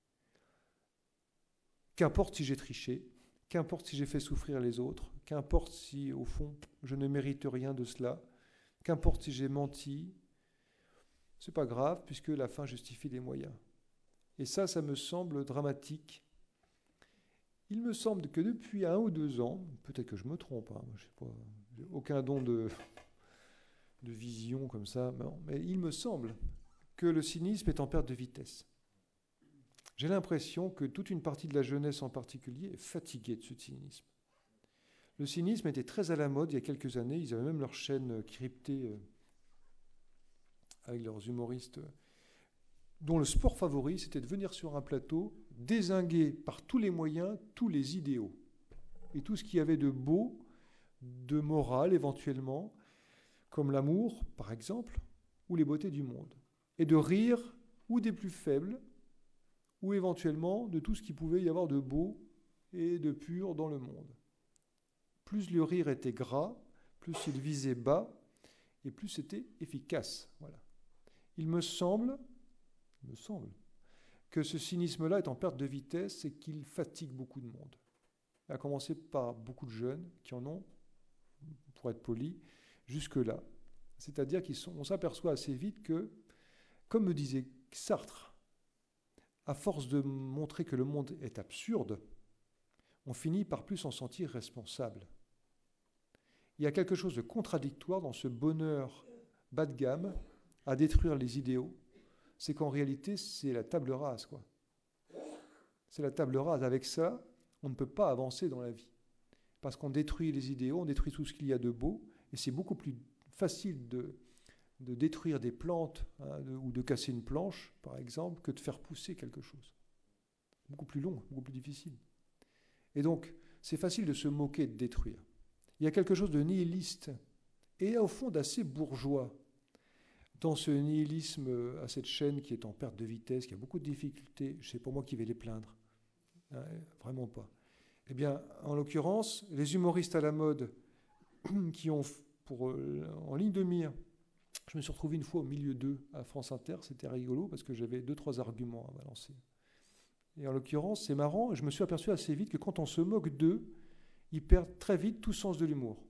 Qu'importe si j'ai triché, qu'importe si j'ai fait souffrir les autres, qu'importe si, au fond, je ne mérite rien de cela, qu'importe si j'ai menti, c'est pas grave puisque la fin justifie les moyens. Et ça me semble dramatique. Il me semble que depuis 1 ou 2 ans, peut-être que je me trompe, hein, je sais pas, j'ai aucun don de vision comme ça, mais il me semble que le cynisme est en perte de vitesse. J'ai l'impression que toute une partie de la jeunesse en particulier est fatiguée de ce cynisme. Le cynisme était très à la mode il y a quelques années, ils avaient même leur chaîne cryptée avec leurs humoristes, dont le sport favori, c'était de venir sur un plateau, dézinguer par tous les moyens tous les idéaux. Et tout ce qu'il y avait de beau, de moral éventuellement, comme l'amour, par exemple, ou les beautés du monde. Et de rire, ou des plus faibles, ou éventuellement de tout ce qu'il pouvait y avoir de beau et de pur dans le monde. Plus le rire était gras, plus il visait bas, et plus c'était efficace. Voilà. Il me semble que ce cynisme-là est en perte de vitesse et qu'il fatigue beaucoup de monde. À commencer par beaucoup de jeunes qui en ont, pour être poli, jusque-là. C'est-à-dire qu'on s'aperçoit assez vite que, comme me disait Sartre, à force de montrer que le monde est absurde, on finit par plus s'en sentir responsable. Il y a quelque chose de contradictoire dans ce bonheur bas de gamme à détruire les idéaux. C'est qu'en réalité, c'est la table rase, quoi. C'est la table rase. Avec ça, on ne peut pas avancer dans la vie. Parce qu'on détruit les idéaux, on détruit tout ce qu'il y a de beau, et c'est beaucoup plus facile de détruire des plantes ou de casser une planche, par exemple, que de faire pousser quelque chose. Beaucoup plus long, beaucoup plus difficile. Et donc, c'est facile de se moquer, de détruire. Il y a quelque chose de nihiliste et au fond d'assez bourgeois dans ce nihilisme à cette chaîne qui est en perte de vitesse, qui a beaucoup de difficultés. C'est pas moi qui vais les plaindre. Vraiment pas. Eh bien, en l'occurrence, les humoristes à la mode qui ont, en ligne de mire, je me suis retrouvé une fois au milieu d'eux à France Inter, c'était rigolo parce que j'avais 2-3 arguments à balancer. Et en l'occurrence, c'est marrant, je me suis aperçu assez vite que quand on se moque d'eux, ils perdent très vite tout sens de l'humour.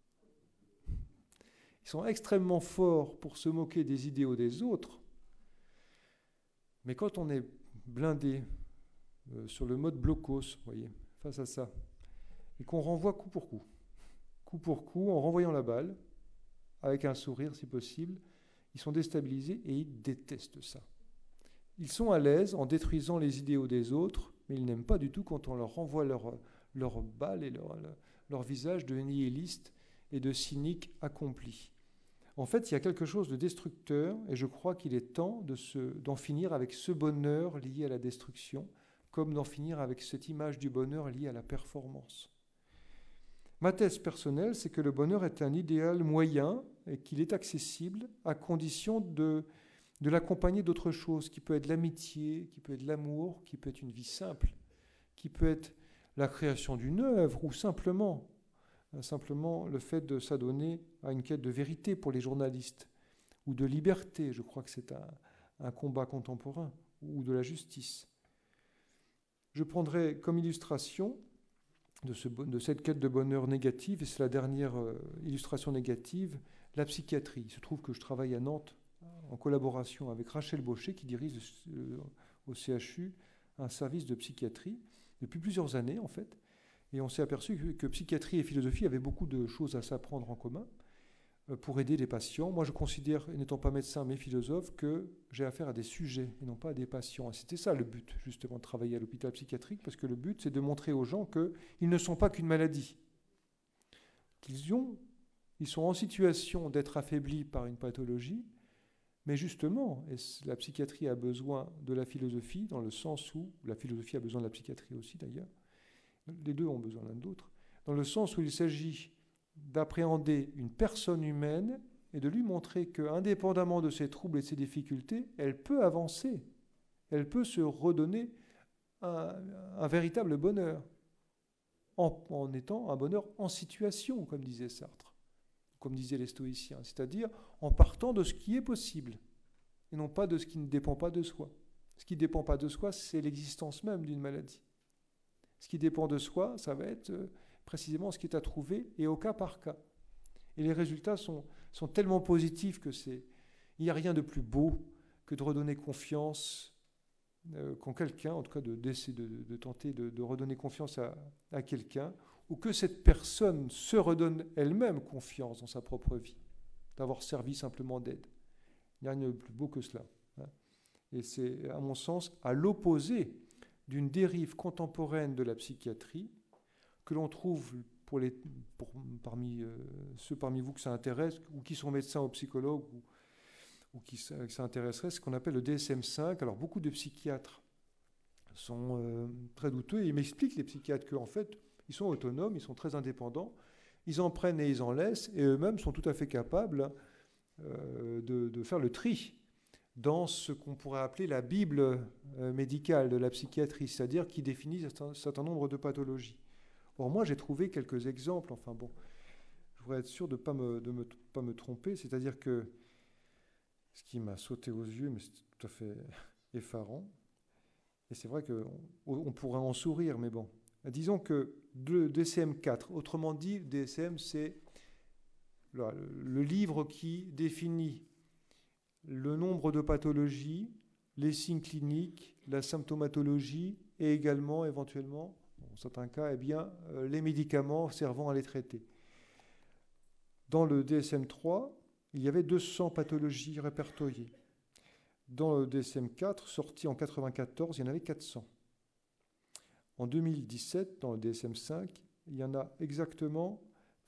Ils sont extrêmement forts pour se moquer des idéaux des autres, mais quand on est blindé sur le mode blocos, vous voyez, face à ça, et qu'on renvoie coup pour coup, en renvoyant la balle, avec un sourire si possible, ils sont déstabilisés et ils détestent ça. Ils sont à l'aise en détruisant les idéaux des autres, mais ils n'aiment pas du tout quand on leur renvoie leur balle et leur visage de nihiliste et de cynique accompli. En fait, il y a quelque chose de destructeur et je crois qu'il est temps d'en finir avec ce bonheur lié à la destruction, comme d'en finir avec cette image du bonheur liée à la performance. Ma thèse personnelle, c'est que le bonheur est un idéal moyen et qu'il est accessible à condition de l'accompagner d'autres choses, qui peut être l'amitié, qui peut être l'amour, qui peut être une vie simple, qui peut être la création d'une œuvre ou simplement le fait de s'adonner à une quête de vérité pour les journalistes ou de liberté, je crois que c'est un combat contemporain, ou de la justice. Je prendrai comme illustration de cette quête de bonheur négative, et c'est la dernière illustration négative, la psychiatrie. Il se trouve que je travaille à Nantes en collaboration avec Rachel Baucher qui dirige au CHU un service de psychiatrie depuis plusieurs années en fait. Et on s'est aperçu que psychiatrie et philosophie avaient beaucoup de choses à s'apprendre en commun pour aider les patients. Moi, je considère, n'étant pas médecin mais philosophe, que j'ai affaire à des sujets et non pas à des patients. Et c'était ça le but, justement, de travailler à l'hôpital psychiatrique, parce que le but, c'est de montrer aux gens qu'ils ne sont pas qu'une maladie, ils sont en situation d'être affaiblis par une pathologie, mais justement, la psychiatrie a besoin de la philosophie, dans le sens où, la philosophie a besoin de la psychiatrie aussi d'ailleurs, les deux ont besoin l'un de l'autre, dans le sens où il s'agit d'appréhender une personne humaine et de lui montrer qu'indépendamment de ses troubles et de ses difficultés, elle peut avancer, elle peut se redonner un véritable bonheur, en étant un bonheur en situation, comme disait Sartre, comme disaient les stoïciens, c'est-à-dire en partant de ce qui est possible, et non pas de ce qui ne dépend pas de soi. Ce qui ne dépend pas de soi, c'est l'existence même d'une maladie. Ce qui dépend de soi, ça va être précisément ce qui est à trouver, et au cas par cas. Et les résultats sont tellement positifs il n'y a rien de plus beau que de redonner confiance qu'en quelqu'un, en tout cas de tenter de redonner confiance à quelqu'un, ou que cette personne se redonne elle-même confiance dans sa propre vie, d'avoir servi simplement d'aide. Il n'y a rien de plus beau que cela. Et c'est, à mon sens, à l'opposé d'une dérive contemporaine de la psychiatrie que l'on trouve parmi ceux parmi vous que ça intéresse, ou qui sont médecins ou psychologues, ou qui ça intéresserait, ce qu'on appelle le DSM-5. Alors beaucoup de psychiatres sont très douteux, et ils m'expliquent, les psychiatres, qu'en fait, ils sont autonomes, ils sont très indépendants, ils en prennent et ils en laissent, et eux-mêmes sont tout à fait capables de faire le tri dans ce qu'on pourrait appeler la Bible médicale de la psychiatrie, c'est-à-dire qui définit un certain nombre de pathologies. Or, moi, j'ai trouvé quelques exemples, enfin bon, je voudrais être sûr de ne pas me tromper, c'est-à-dire que ce qui m'a sauté aux yeux, mais c'est tout à fait effarant, et c'est vrai qu'on pourrait en sourire, mais bon. Disons que le DSM-4, autrement dit, le DSM, c'est le livre qui définit le nombre de pathologies, les signes cliniques, la symptomatologie, et également, éventuellement, dans certains cas, eh bien, les médicaments servant à les traiter. Dans le DSM-3, il y avait 200 pathologies répertoriées. Dans le DSM-4, sorti en 1994, il y en avait 400. En 2017, dans le DSM-5, il y en a exactement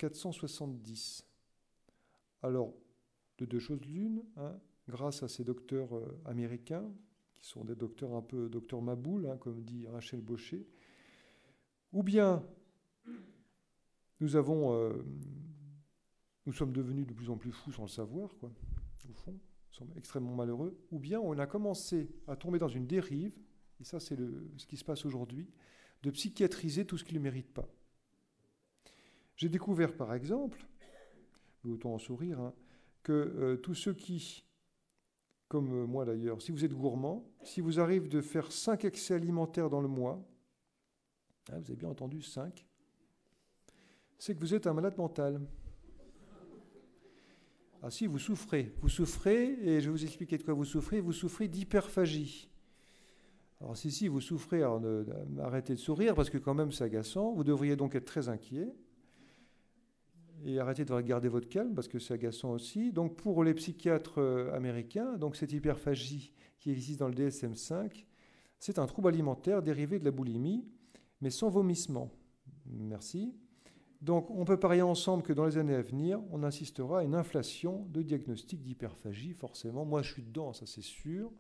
470. Alors, de deux choses l'une, grâce à ces docteurs américains, qui sont des docteurs un peu docteurs Maboul, comme dit Rachel Baucher, ou bien nous sommes devenus de plus en plus fous sans le savoir, quoi, au fond, nous sommes extrêmement malheureux, ou bien on a commencé à tomber dans une dérive, et ça c'est ce qui se passe aujourd'hui, de psychiatriser tout ce qui ne le mérite pas. J'ai découvert par exemple, autant en sourire, que tous ceux qui, comme moi d'ailleurs, si vous êtes gourmand, si vous arrivez de faire 5 excès alimentaires dans le mois, vous avez bien entendu 5, c'est que vous êtes un malade mental. Ah si, vous souffrez, et je vais vous expliquer de quoi vous souffrez d'hyperphagie. Alors si vous souffrez, alors arrêtez de sourire, parce que quand même c'est agaçant, vous devriez donc être très inquiet, et arrêtez de garder votre calme, parce que c'est agaçant aussi. Donc pour les psychiatres américains, donc cette hyperphagie qui existe dans le DSM-5, c'est un trouble alimentaire dérivé de la boulimie, mais sans vomissement. Merci. Donc on peut parier ensemble que dans les années à venir, on assistera à une inflation de diagnostics d'hyperphagie, forcément. Moi je suis dedans, ça c'est sûr.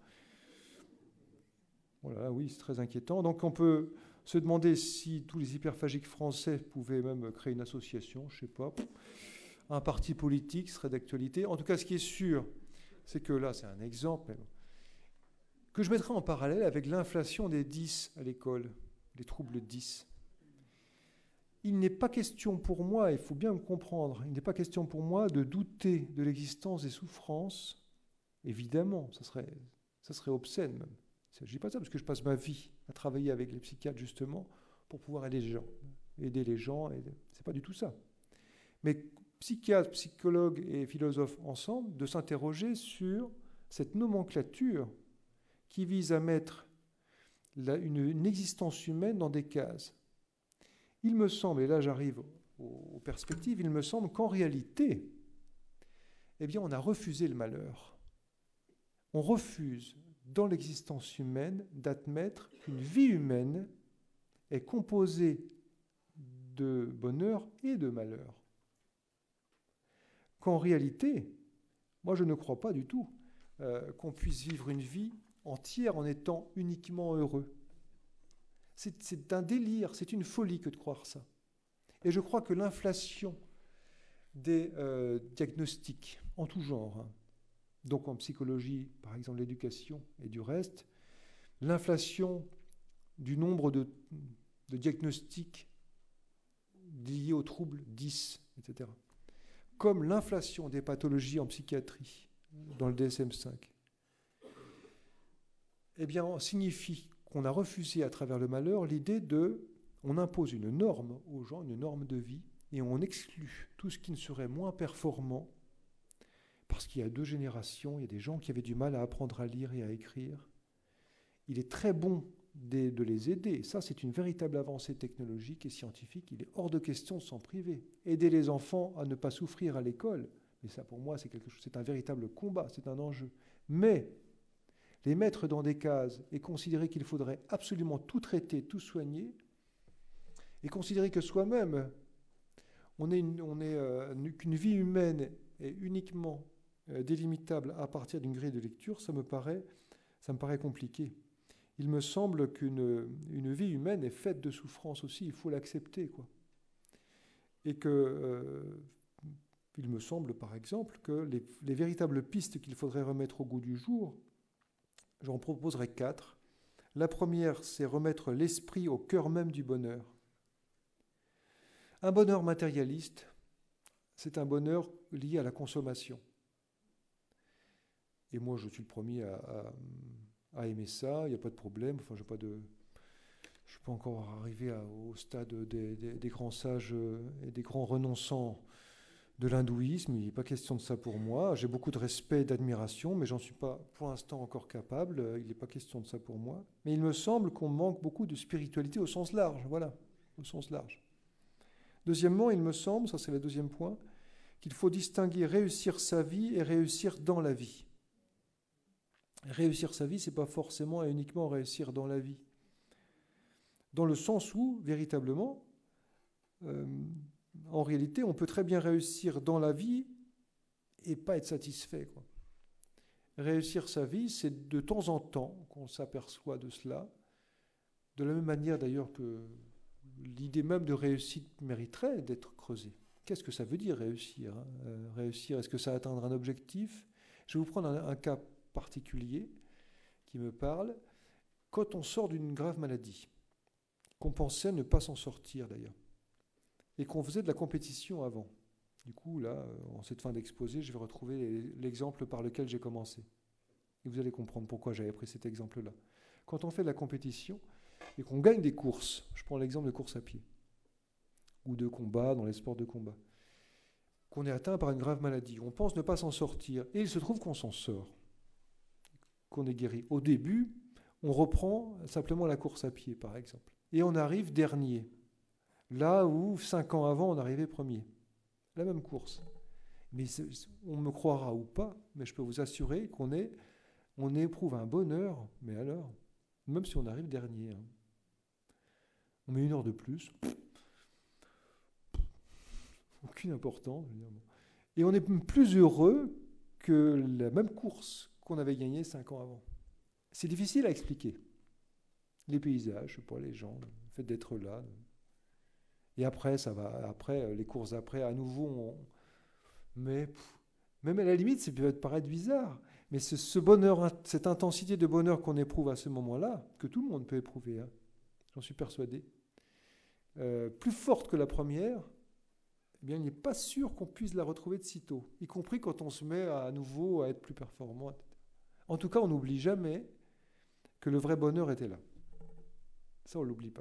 Voilà, oui, c'est très inquiétant. Donc on peut se demander si tous les hyperphagiques français pouvaient même créer une association, je ne sais pas, un parti politique serait d'actualité. En tout cas, ce qui est sûr, c'est que là, c'est un exemple que je mettrai en parallèle avec l'inflation des 10 à l'école, les troubles 10. Il n'est pas question pour moi, il faut bien me comprendre, il n'est pas question pour moi de douter de l'existence des souffrances. Évidemment, ça serait obscène même. Il ne s'agit pas de ça, parce que je passe ma vie à travailler avec les psychiatres justement pour pouvoir aider les gens, c'est pas du tout ça. Mais psychiatres, psychologues et philosophes ensemble, de s'interroger sur cette nomenclature qui vise à mettre une existence humaine dans des cases. Il me semble, et là j'arrive aux perspectives, il me semble qu'en réalité, eh bien, on a refusé le malheur. On refuse, dans l'existence humaine, d'admettre qu'une vie humaine est composée de bonheur et de malheur. Qu'en réalité, moi je ne crois pas du tout qu'on puisse vivre une vie entière en étant uniquement heureux. C'est un délire, c'est une folie que de croire ça. Et je crois que l'inflation des diagnostics en tout genre, hein, donc en psychologie, par exemple l'éducation et du reste, l'inflation du nombre de diagnostics liés aux troubles 10, etc., comme l'inflation des pathologies en psychiatrie dans le DSM-5, eh bien, signifie qu'on a refusé à travers le malheur l'idée on impose une norme aux gens, une norme de vie, et on exclut tout ce qui ne serait moins performant, parce qu'il y a 2 générations, il y a des gens qui avaient du mal à apprendre à lire et à écrire. Il est très bon de les aider. Ça, c'est une véritable avancée technologique et scientifique. Il est hors de question de s'en priver. Aider les enfants à ne pas souffrir à l'école, mais ça, pour moi, c'est un véritable combat, c'est un enjeu. Mais les mettre dans des cases et considérer qu'il faudrait absolument tout traiter, tout soigner, et considérer que soi-même, qu'une vie humaine est uniquement délimitable à partir d'une grille de lecture, ça me paraît compliqué. Il me semble qu'une vie humaine est faite de souffrance aussi, il faut l'accepter, quoi. Et il me semble, par exemple, que les véritables pistes qu'il faudrait remettre au goût du jour, j'en proposerai 4. La première, c'est remettre l'esprit au cœur même du bonheur. Un bonheur matérialiste, c'est un bonheur lié à la consommation. Et moi, je suis le premier à aimer ça, il n'y a pas de problème. Enfin, je ne suis pas encore arrivé au stade des grands sages et des grands renonçants de l'hindouisme. Il n'est pas question de ça pour moi. J'ai beaucoup de respect et d'admiration, mais j'en suis pas pour l'instant encore capable. Il n'est pas question de ça pour moi. Mais il me semble qu'on manque beaucoup de spiritualité au sens large. Voilà, au sens large. Deuxièmement, il me semble, ça c'est le deuxième point, qu'il faut distinguer réussir sa vie et réussir dans la vie. Réussir sa vie, ce n'est pas forcément et uniquement réussir dans la vie. Dans le sens où, véritablement, en réalité, on peut très bien réussir dans la vie et pas être satisfait, quoi. Réussir sa vie, c'est de temps en temps qu'on s'aperçoit de cela, de la même manière d'ailleurs que l'idée même de réussite mériterait d'être creusée. Qu'est-ce que ça veut dire réussir, hein? Réussir, est-ce que ça atteindre un objectif? Je vais vous prendre un cas particulier qui me parle. Quand on sort d'une grave maladie, qu'on pensait ne pas s'en sortir d'ailleurs, et qu'on faisait de la compétition avant. Du coup, là, en cette fin d'exposé, je vais retrouver l'exemple par lequel j'ai commencé. Et vous allez comprendre pourquoi j'avais pris cet exemple-là. Quand on fait de la compétition et qu'on gagne des courses, je prends l'exemple de course à pied, ou de combat, dans les sports de combat, qu'on est atteint par une grave maladie, on pense ne pas s'en sortir, et il se trouve qu'on s'en sort, qu'on est guéri. Au début, on reprend simplement la course à pied, par exemple, et on arrive dernier. Là où 5 ans avant, on arrivait premier. La même course. Mais on me croira ou pas, mais je peux vous assurer on éprouve un bonheur, mais alors, même si on arrive dernier. Hein. On met 1 heure de plus. Aucune importance. Et on est plus heureux que la même course qu'on avait gagnée 5 ans avant. C'est difficile à expliquer. Les paysages, je sais pas, les gens, le fait d'être là. Et après, ça va. Après, les courses après, à nouveau, mais même à la limite, ça peut paraître bizarre. Mais ce bonheur, cette intensité de bonheur qu'on éprouve à ce moment-là, que tout le monde peut éprouver, hein, j'en suis persuadé, plus forte que la première, eh bien, il n'est pas sûr qu'on puisse la retrouver de sitôt, y compris quand on se met à nouveau à être plus performant. En tout cas, on n'oublie jamais que le vrai bonheur était là. Ça, on ne l'oublie pas.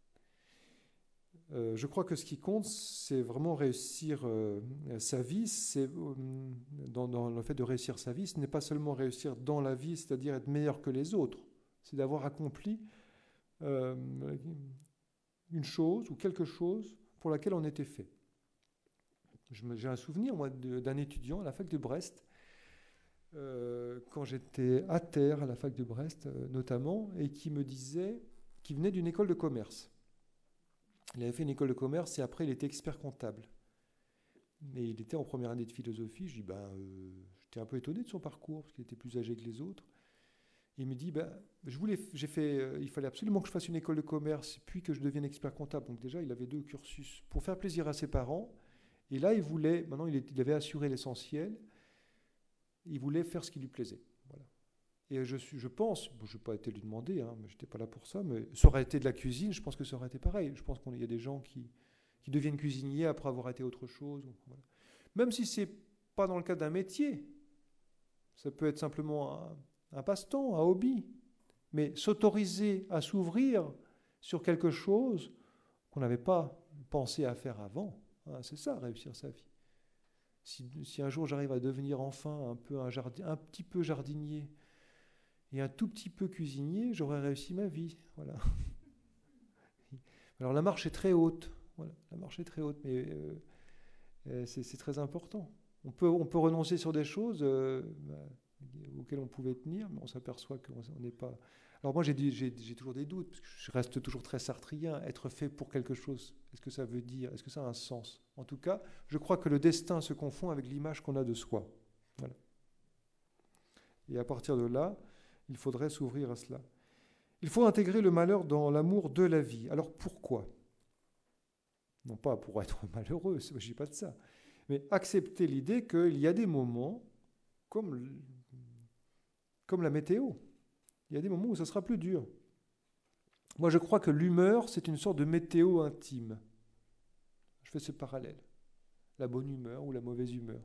Je crois que ce qui compte, c'est vraiment réussir sa vie. C'est, dans le fait de réussir sa vie, ce n'est pas seulement réussir dans la vie, c'est-à-dire être meilleur que les autres. C'est d'avoir accompli une chose ou quelque chose pour laquelle on était fait. J'ai un souvenir, moi, d'un étudiant à la fac de Brest, quand j'étais à terre à la fac de Brest notamment, et qui me disait qu'il venait d'une école de commerce. Il avait fait une école de commerce et après il était expert comptable. Et il était en première année de philosophie. Je dis, j'étais un peu étonné de son parcours parce qu'il était plus âgé que les autres. Il me dit, il fallait absolument que je fasse une école de commerce puis que je devienne expert comptable. Donc déjà, il avait 2 cursus pour faire plaisir à ses parents. Et là, maintenant il avait assuré l'essentiel. Il voulait faire ce qui lui plaisait. Voilà. Et je pense, je n'ai pas été lui demander, hein, mais je n'étais pas là pour ça, mais ça aurait été de la cuisine, je pense que ça aurait été pareil. Je pense qu'il y a des gens qui deviennent cuisiniers après avoir été autre chose. Voilà. Même si ce n'est pas dans le cadre d'un métier, ça peut être simplement un passe-temps, un hobby, mais s'autoriser à s'ouvrir sur quelque chose qu'on n'avait pas pensé à faire avant, hein, c'est ça, réussir sa vie. Si un jour j'arrive à devenir enfin un petit peu jardinier et un tout petit peu cuisinier, j'aurais réussi ma vie. Voilà. Alors la marche est très haute. Voilà, la marche est très haute, mais c'est très important. On peut renoncer sur des choses auxquelles on pouvait tenir, mais on s'aperçoit qu'on n'est pas... Alors moi, j'ai toujours des doutes, parce que je reste toujours très sartrien. Être fait pour quelque chose, est-ce que ça veut dire, est-ce que ça a un sens? En tout cas, je crois que le destin se confond avec l'image qu'on a de soi. Voilà. Et à partir de là, il faudrait s'ouvrir à cela. Il faut intégrer le malheur dans l'amour de la vie. Alors pourquoi? Non pas pour être malheureux, je ne dis pas de ça, mais accepter l'idée qu'il y a des moments, comme la météo, il y a des moments où ça sera plus dur. Moi, je crois que l'humeur, c'est une sorte de météo intime. Je fais ce parallèle. La bonne humeur ou la mauvaise humeur.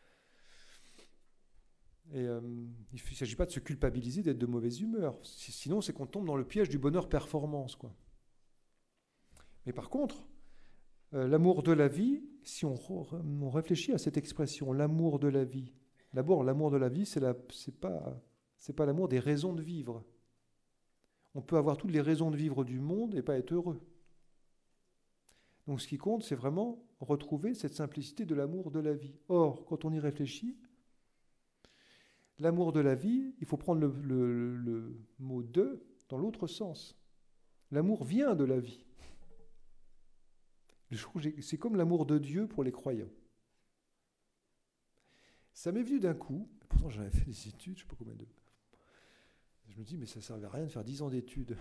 Et il ne s'agit pas de se culpabiliser d'être de mauvaise humeur. Sinon, c'est qu'on tombe dans le piège du bonheur performance, quoi. Mais par contre, l'amour de la vie, si on réfléchit à cette expression, l'amour de la vie, d'abord, l'amour de la vie, c'est pas l'amour des raisons de vivre. On peut avoir toutes les raisons de vivre du monde et pas être heureux. Donc ce qui compte, c'est vraiment retrouver cette simplicité de l'amour de la vie. Or, quand on y réfléchit, l'amour de la vie, il faut prendre le mot « de » dans l'autre sens. L'amour vient de la vie. C'est comme l'amour de Dieu pour les croyants. Ça m'est venu d'un coup, pourtant j'en avais fait des études, je ne sais pas combien de... Je me dis, mais ça ne servait à rien de faire 10 ans d'études.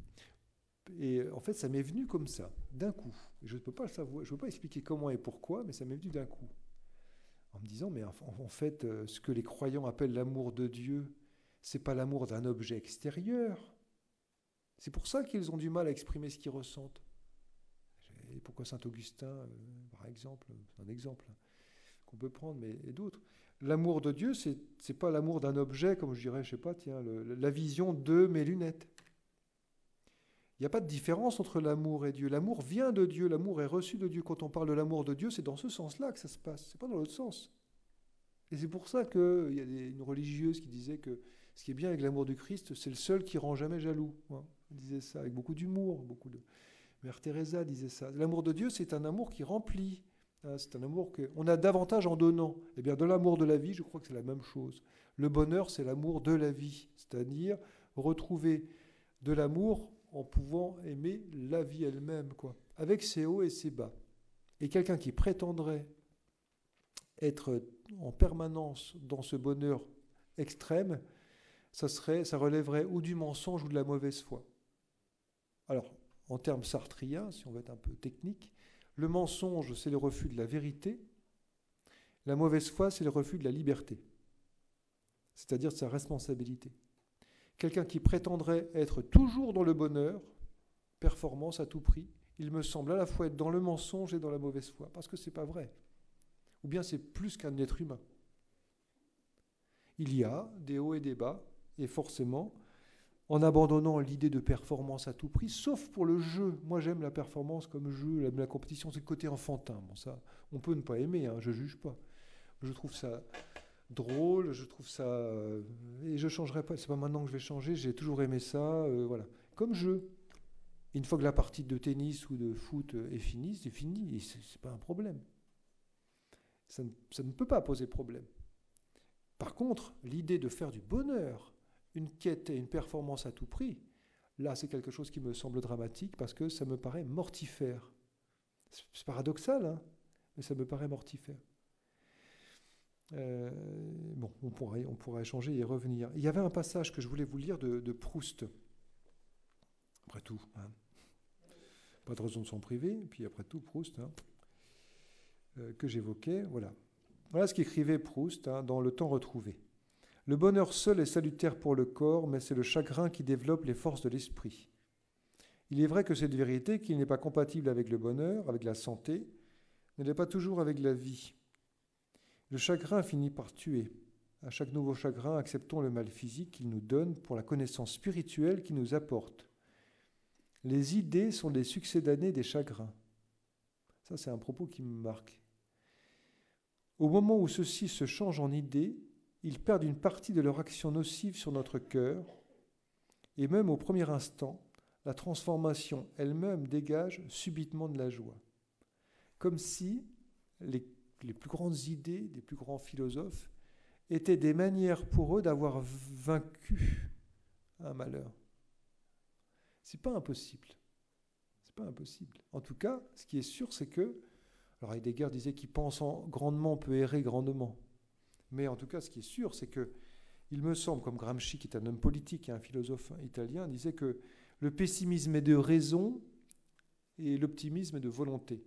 Et en fait, ça m'est venu comme ça, d'un coup. Je ne peux pas le savoir, je ne peux pas expliquer comment et pourquoi, mais ça m'est venu d'un coup. En me disant, mais en fait, ce que les croyants appellent l'amour de Dieu, ce n'est pas l'amour d'un objet extérieur. C'est pour ça qu'ils ont du mal à exprimer ce qu'ils ressentent. Et pourquoi Saint-Augustin, par exemple, c'est un exemple qu'on peut prendre, mais et d'autres. L'amour de Dieu, c'est pas l'amour d'un objet, comme je dirais, je sais pas, tiens, la vision de mes lunettes. Il n'y a pas de différence entre l'amour et Dieu. L'amour vient de Dieu, l'amour est reçu de Dieu. Quand on parle de l'amour de Dieu, c'est dans ce sens-là que ça se passe, c'est pas dans l'autre sens. Et c'est pour ça qu'il y a une religieuse qui disait que ce qui est bien avec l'amour du Christ, c'est le seul qui rend jamais jaloux. Ouais, elle disait ça avec beaucoup d'humour, Mère Teresa disait ça. L'amour de Dieu, c'est un amour qui remplit. C'est un amour qu'on a davantage en donnant. Eh bien, de l'amour de la vie, je crois que c'est la même chose. Le bonheur, c'est l'amour de la vie, c'est-à-dire retrouver de l'amour en pouvant aimer la vie elle-même, quoi, avec ses hauts et ses bas. Et quelqu'un qui prétendrait être en permanence dans ce bonheur extrême, ça relèverait ou du mensonge ou de la mauvaise foi. Alors, en termes sartriens, si on veut être un peu technique, le mensonge, c'est le refus de la vérité. La mauvaise foi, c'est le refus de la liberté, c'est-à-dire de sa responsabilité. Quelqu'un qui prétendrait être toujours dans le bonheur, performance à tout prix, il me semble à la fois être dans le mensonge et dans la mauvaise foi, parce que ce n'est pas vrai. Ou bien c'est plus qu'un être humain. Il y a des hauts et des bas, et forcément, en abandonnant l'idée de performance à tout prix, sauf pour le jeu. Moi, j'aime la performance comme jeu, la compétition, c'est le côté enfantin. Bon, ça, on peut ne pas aimer, hein, je ne juge pas. Je trouve ça drôle, je trouve ça... et je ne changerai pas, c'est pas maintenant que je vais changer, j'ai toujours aimé ça, voilà. Comme jeu. Une fois que la partie de tennis ou de foot est finie, c'est fini, et c'est pas un problème. Ça ne peut pas poser problème. Par contre, l'idée de faire du bonheur une quête et une performance à tout prix, là, c'est quelque chose qui me semble dramatique parce que ça me paraît mortifère. C'est paradoxal, hein, mais ça me paraît mortifère. Bon, on pourra échanger et y revenir. Il y avait un passage que je voulais vous lire de Proust. Après tout, hein. Pas de raison de s'en priver. Et puis après tout, Proust, hein, que j'évoquais, voilà. Voilà ce qu'écrivait Proust, hein, dans Le Temps retrouvé. Le bonheur seul est salutaire pour le corps, mais c'est le chagrin qui développe les forces de l'esprit. Il est vrai que cette vérité, qu'il n'est pas compatible avec le bonheur, avec la santé, ne l'est pas toujours avec la vie. Le chagrin finit par tuer. À chaque nouveau chagrin, acceptons le mal physique qu'il nous donne pour la connaissance spirituelle qu'il nous apporte. Les idées sont les succédanées des chagrins. Ça, c'est un propos qui me marque. Au moment où ceux-ci se changent en idées, ils perdent une partie de leur action nocive sur notre cœur, et même au premier instant, la transformation elle-même dégage subitement de la joie. Comme si les plus grandes idées des plus grands philosophes étaient des manières pour eux d'avoir vaincu un malheur. C'est pas impossible. C'est pas impossible. En tout cas, ce qui est sûr, c'est que, alors Heidegger disait qu'il pensant grandement peut errer grandement. Mais en tout cas, ce qui est sûr, c'est que, il me semble, comme Gramsci, qui est un homme politique et un philosophe italien, disait que le pessimisme est de raison et l'optimisme est de volonté.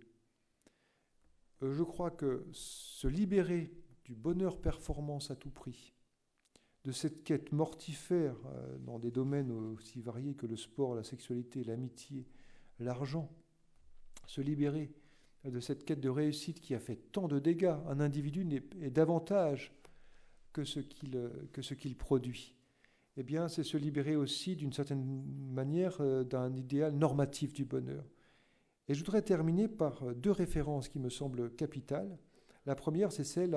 Je crois que se libérer du bonheur performance à tout prix, de cette quête mortifère dans des domaines aussi variés que le sport, la sexualité, l'amitié, l'argent, se libérer de cette quête de réussite qui a fait tant de dégâts. Un individu est davantage que ce qu'il produit. Eh bien, c'est se libérer aussi d'une certaine manière d'un idéal normatif du bonheur. Et je voudrais terminer par deux références qui me semblent capitales. La première, c'est celle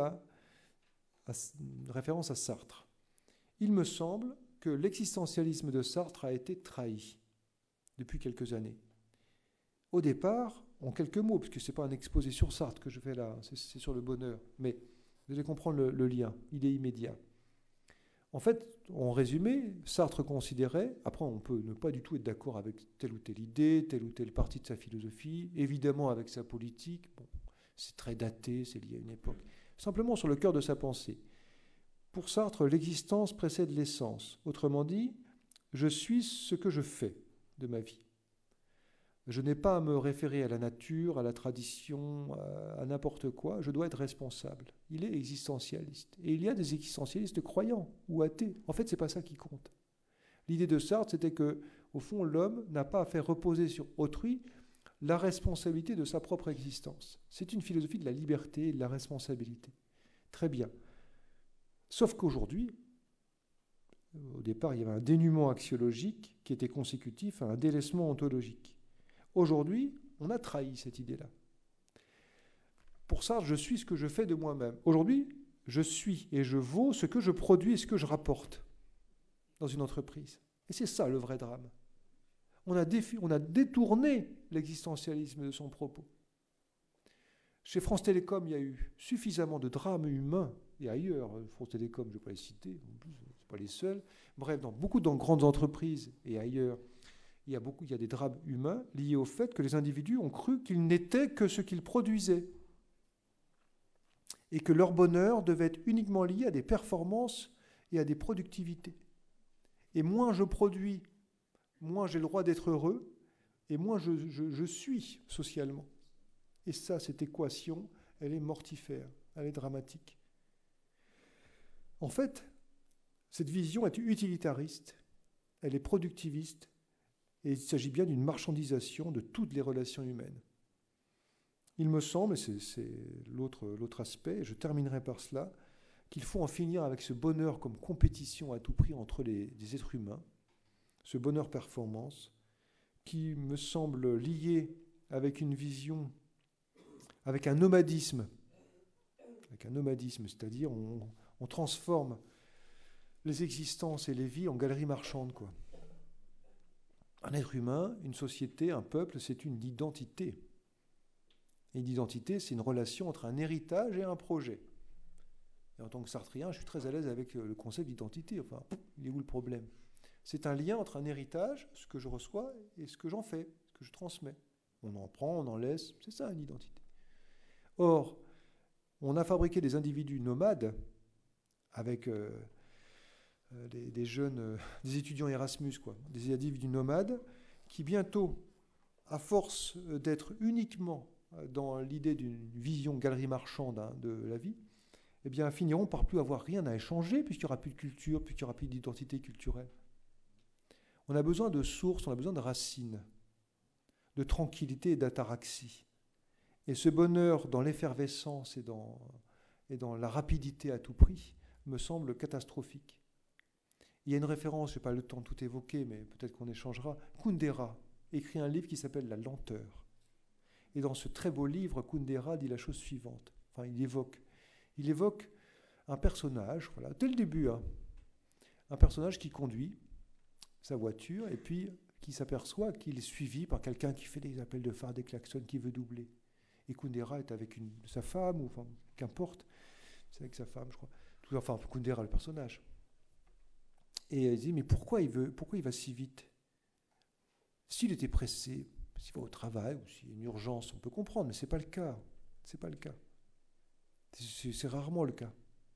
une référence à Sartre. Il me semble que l'existentialisme de Sartre a été trahi depuis quelques années. Au départ, en quelques mots, puisque ce n'est pas un exposé sur Sartre que je fais là, c'est sur le bonheur, mais vous allez comprendre le lien, il est immédiat. En fait, en résumé, Sartre considérait, après on peut ne pas du tout être d'accord avec telle ou telle idée, telle ou telle partie de sa philosophie, évidemment avec sa politique, bon, c'est très daté, c'est lié à une époque, simplement sur le cœur de sa pensée. Pour Sartre, l'existence précède l'essence. Autrement dit, je suis ce que je fais de ma vie. Je n'ai pas à me référer à la nature, à la tradition, à n'importe quoi. Je dois être responsable. Il est existentialiste. Et il y a des existentialistes croyants ou athées. En fait, ce n'est pas ça qui compte. L'idée de Sartre, c'était que, au fond, l'homme n'a pas à faire reposer sur autrui la responsabilité de sa propre existence. C'est une philosophie de la liberté et de la responsabilité. Très bien. Sauf qu'aujourd'hui, au départ, il y avait un dénuement axiologique qui était consécutif à un délaissement ontologique. Aujourd'hui, on a trahi cette idée-là. Pour ça, je suis ce que je fais de moi-même. Aujourd'hui, je suis et je vaux ce que je produis et ce que je rapporte dans une entreprise. Et c'est ça le vrai drame. On a détourné l'existentialisme de son propos. Chez France Télécom, il y a eu suffisamment de drames humains, et ailleurs, France Télécom, je ne vais pas les citer, en plus, ce ne sont pas les seuls. Bref, dans grandes entreprises et ailleurs, il y a des drames humains liés au fait que les individus ont cru qu'ils n'étaient que ce qu'ils produisaient et que leur bonheur devait être uniquement lié à des performances et à des productivités. Et moins je produis, moins j'ai le droit d'être heureux et moins je suis socialement. Et ça, cette équation, elle est mortifère, elle est dramatique. En fait, cette vision est utilitariste, elle est productiviste, et il s'agit bien d'une marchandisation de toutes les relations humaines. Il me semble, et c'est l'autre aspect, et je terminerai par cela, qu'il faut en finir avec ce bonheur comme compétition à tout prix entre des êtres humains, ce bonheur performance, qui me semble lié avec une vision, avec un nomadisme, c'est-à-dire on transforme les existences et les vies en galeries marchandes, quoi. Un être humain, une société, un peuple, c'est une identité. Et une identité, c'est une relation entre un héritage et un projet. Et en tant que sartrien, je suis très à l'aise avec le concept d'identité. Enfin, il est où le problème? C'est un lien entre un héritage, ce que je reçois, et ce que j'en fais, ce que je transmets. On en prend, on en laisse, c'est ça une identité. Or, on a fabriqué des individus nomades avec des jeunes, des étudiants Erasmus, quoi, des individus nomades qui bientôt, à force d'être uniquement dans l'idée d'une vision galerie marchande de la vie, eh bien, finiront par plus avoir rien à échanger puisqu'il n'y aura plus de culture, puisqu'il n'y aura plus d'identité culturelle. On a besoin de sources, on a besoin de racines, de tranquillité et d'ataraxie. Et ce bonheur dans l'effervescence et dans la rapidité à tout prix me semble catastrophique. Il y a une référence, je n'ai pas le temps de tout évoquer, mais peut-être qu'on échangera. Kundera écrit un livre qui s'appelle La lenteur. Et dans ce très beau livre, Kundera dit la chose suivante. Enfin, il évoque un personnage, voilà, dès le début, hein, un personnage qui conduit sa voiture et puis qui s'aperçoit qu'il est suivi par quelqu'un qui fait des appels de phare, des klaxons, qui veut doubler. Et Kundera est avec sa femme, ou enfin, qu'importe, c'est avec sa femme, je crois. Enfin, Kundera, le personnage. Et elle dit, mais pourquoi il va si vite? S'il était pressé, s'il va au travail, ou s'il y a une urgence, on peut comprendre, mais ce n'est pas le cas. C'est pas le cas. C'est rarement le cas.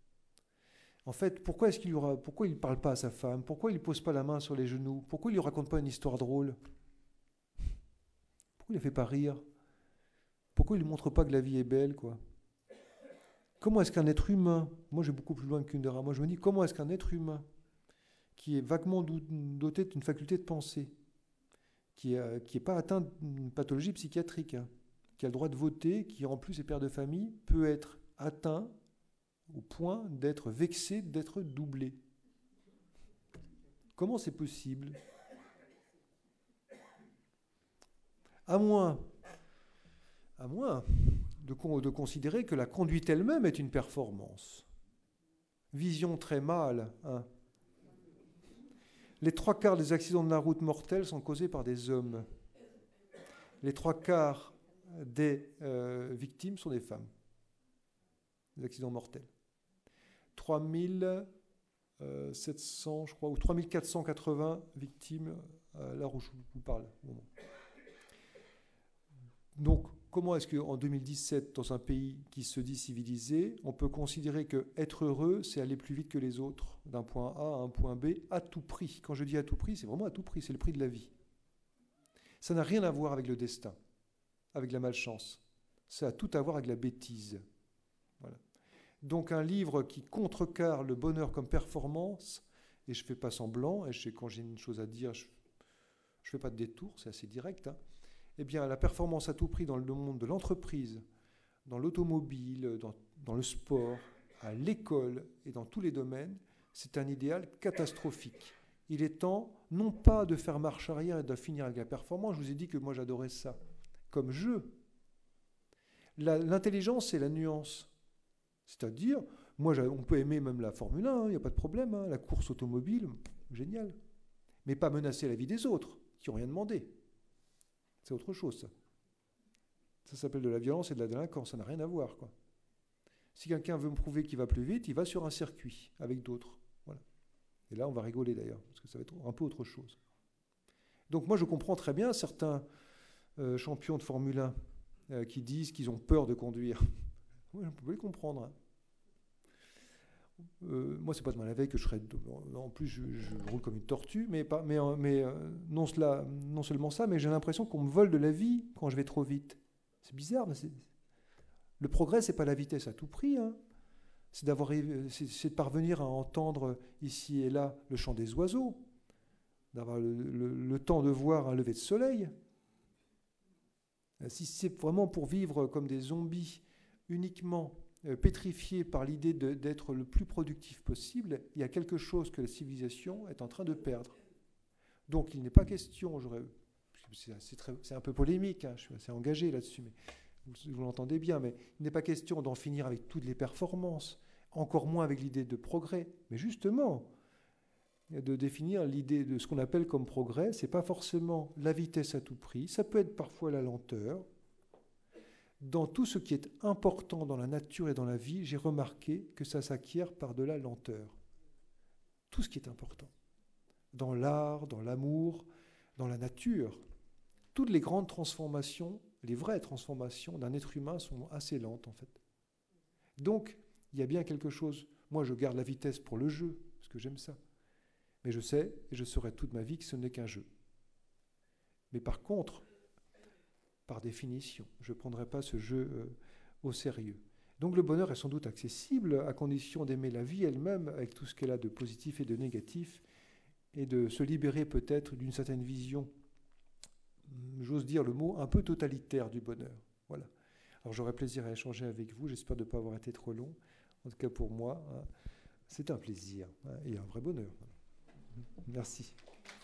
En fait, pourquoi il ne parle pas à sa femme? Pourquoi il ne pose pas la main sur les genoux? Pourquoi il ne lui raconte pas une histoire drôle? Pourquoi il ne fait pas rire? Pourquoi il ne lui montre pas que la vie est belle, quoi? Comment est-ce qu'un être humain, moi j'ai beaucoup plus loin que Kundera, moi je me dis, comment est-ce qu'un être humain qui est vaguement doté d'une faculté de pensée, qui n'est pas atteint d'une pathologie psychiatrique, hein, qui a le droit de voter, qui en plus est père de famille, peut être atteint au point d'être vexé, d'être doublé? Comment c'est possible? À moins de considérer que la conduite elle-même est une performance. Vision très mâle, hein. Les 3/4 des accidents de la route mortels sont causés par des hommes. Les 3/4 des victimes sont des femmes. Des accidents mortels. 3700, je crois, ou 3480 victimes à l'heure où je vous parle. Donc, comment est-ce qu'en 2017, dans un pays qui se dit civilisé, on peut considérer qu'être heureux, c'est aller plus vite que les autres, d'un point A à un point B, à tout prix? Quand je dis à tout prix, c'est vraiment à tout prix, c'est le prix de la vie. Ça n'a rien à voir avec le destin, avec la malchance. Ça a tout à voir avec la bêtise. Voilà. Donc un livre qui contrecarre le bonheur comme performance, et je ne fais pas semblant, et quand j'ai une chose à dire, je ne fais pas de détour, c'est assez direct, hein. Eh bien, la performance à tout prix dans le monde de l'entreprise, dans l'automobile, dans le sport, à l'école et dans tous les domaines, c'est un idéal catastrophique. Il est temps, non pas de faire marche arrière et de finir avec la performance, je vous ai dit que moi j'adorais ça, comme jeu. L'intelligence, c'est la nuance. C'est-à-dire, on peut aimer même la Formule 1, il n'y a pas de problème, hein, la course automobile, génial. Mais pas menacer la vie des autres, qui n'ont rien demandé. C'est autre chose, ça. Ça s'appelle de la violence et de la délinquance, ça n'a rien à voir, quoi. Si quelqu'un veut me prouver qu'il va plus vite, il va sur un circuit avec d'autres. Voilà. Et là, on va rigoler d'ailleurs, parce que ça va être un peu autre chose. Donc moi, je comprends très bien certains champions de Formule 1 qui disent qu'ils ont peur de conduire. Oui, je peux les comprendre, hein. Moi, c'est pas de mal avec que je serais. En plus, je roule comme une tortue, non seulement ça, mais j'ai l'impression qu'on me vole de la vie quand je vais trop vite. C'est bizarre, mais le progrès, c'est pas la vitesse à tout prix, hein. C'est de parvenir à entendre ici et là le chant des oiseaux, d'avoir le temps de voir un lever de soleil. Si c'est vraiment pour vivre comme des zombies uniquement pétrifié par l'idée d'être le plus productif possible, il y a quelque chose que la civilisation est en train de perdre. Donc il n'est pas question, c'est un peu polémique, hein, je suis assez engagé là-dessus, mais vous l'entendez bien, mais il n'est pas question d'en finir avec toutes les performances, encore moins avec l'idée de progrès. Mais justement, de définir l'idée de ce qu'on appelle comme progrès. Ce n'est pas forcément la vitesse à tout prix, ça peut être parfois la lenteur. Dans tout ce qui est important dans la nature et dans la vie, j'ai remarqué que ça s'acquiert par de la lenteur. Tout ce qui est important. Dans l'art, dans l'amour, dans la nature. Toutes les grandes transformations, les vraies transformations d'un être humain sont assez lentes en fait. Donc, il y a bien quelque chose. Moi, je garde la vitesse pour le jeu, parce que j'aime ça. Mais je sais, et je saurai toute ma vie, que ce n'est qu'un jeu. Mais par contre, par définition, je ne prendrai pas ce jeu au sérieux. Donc le bonheur est sans doute accessible, à condition d'aimer la vie elle-même, avec tout ce qu'elle a de positif et de négatif, et de se libérer peut-être d'une certaine vision, j'ose dire le mot, un peu totalitaire du bonheur. Voilà. Alors j'aurai plaisir à échanger avec vous, j'espère ne pas avoir été trop long. En tout cas pour moi, c'est un plaisir et un vrai bonheur. Merci.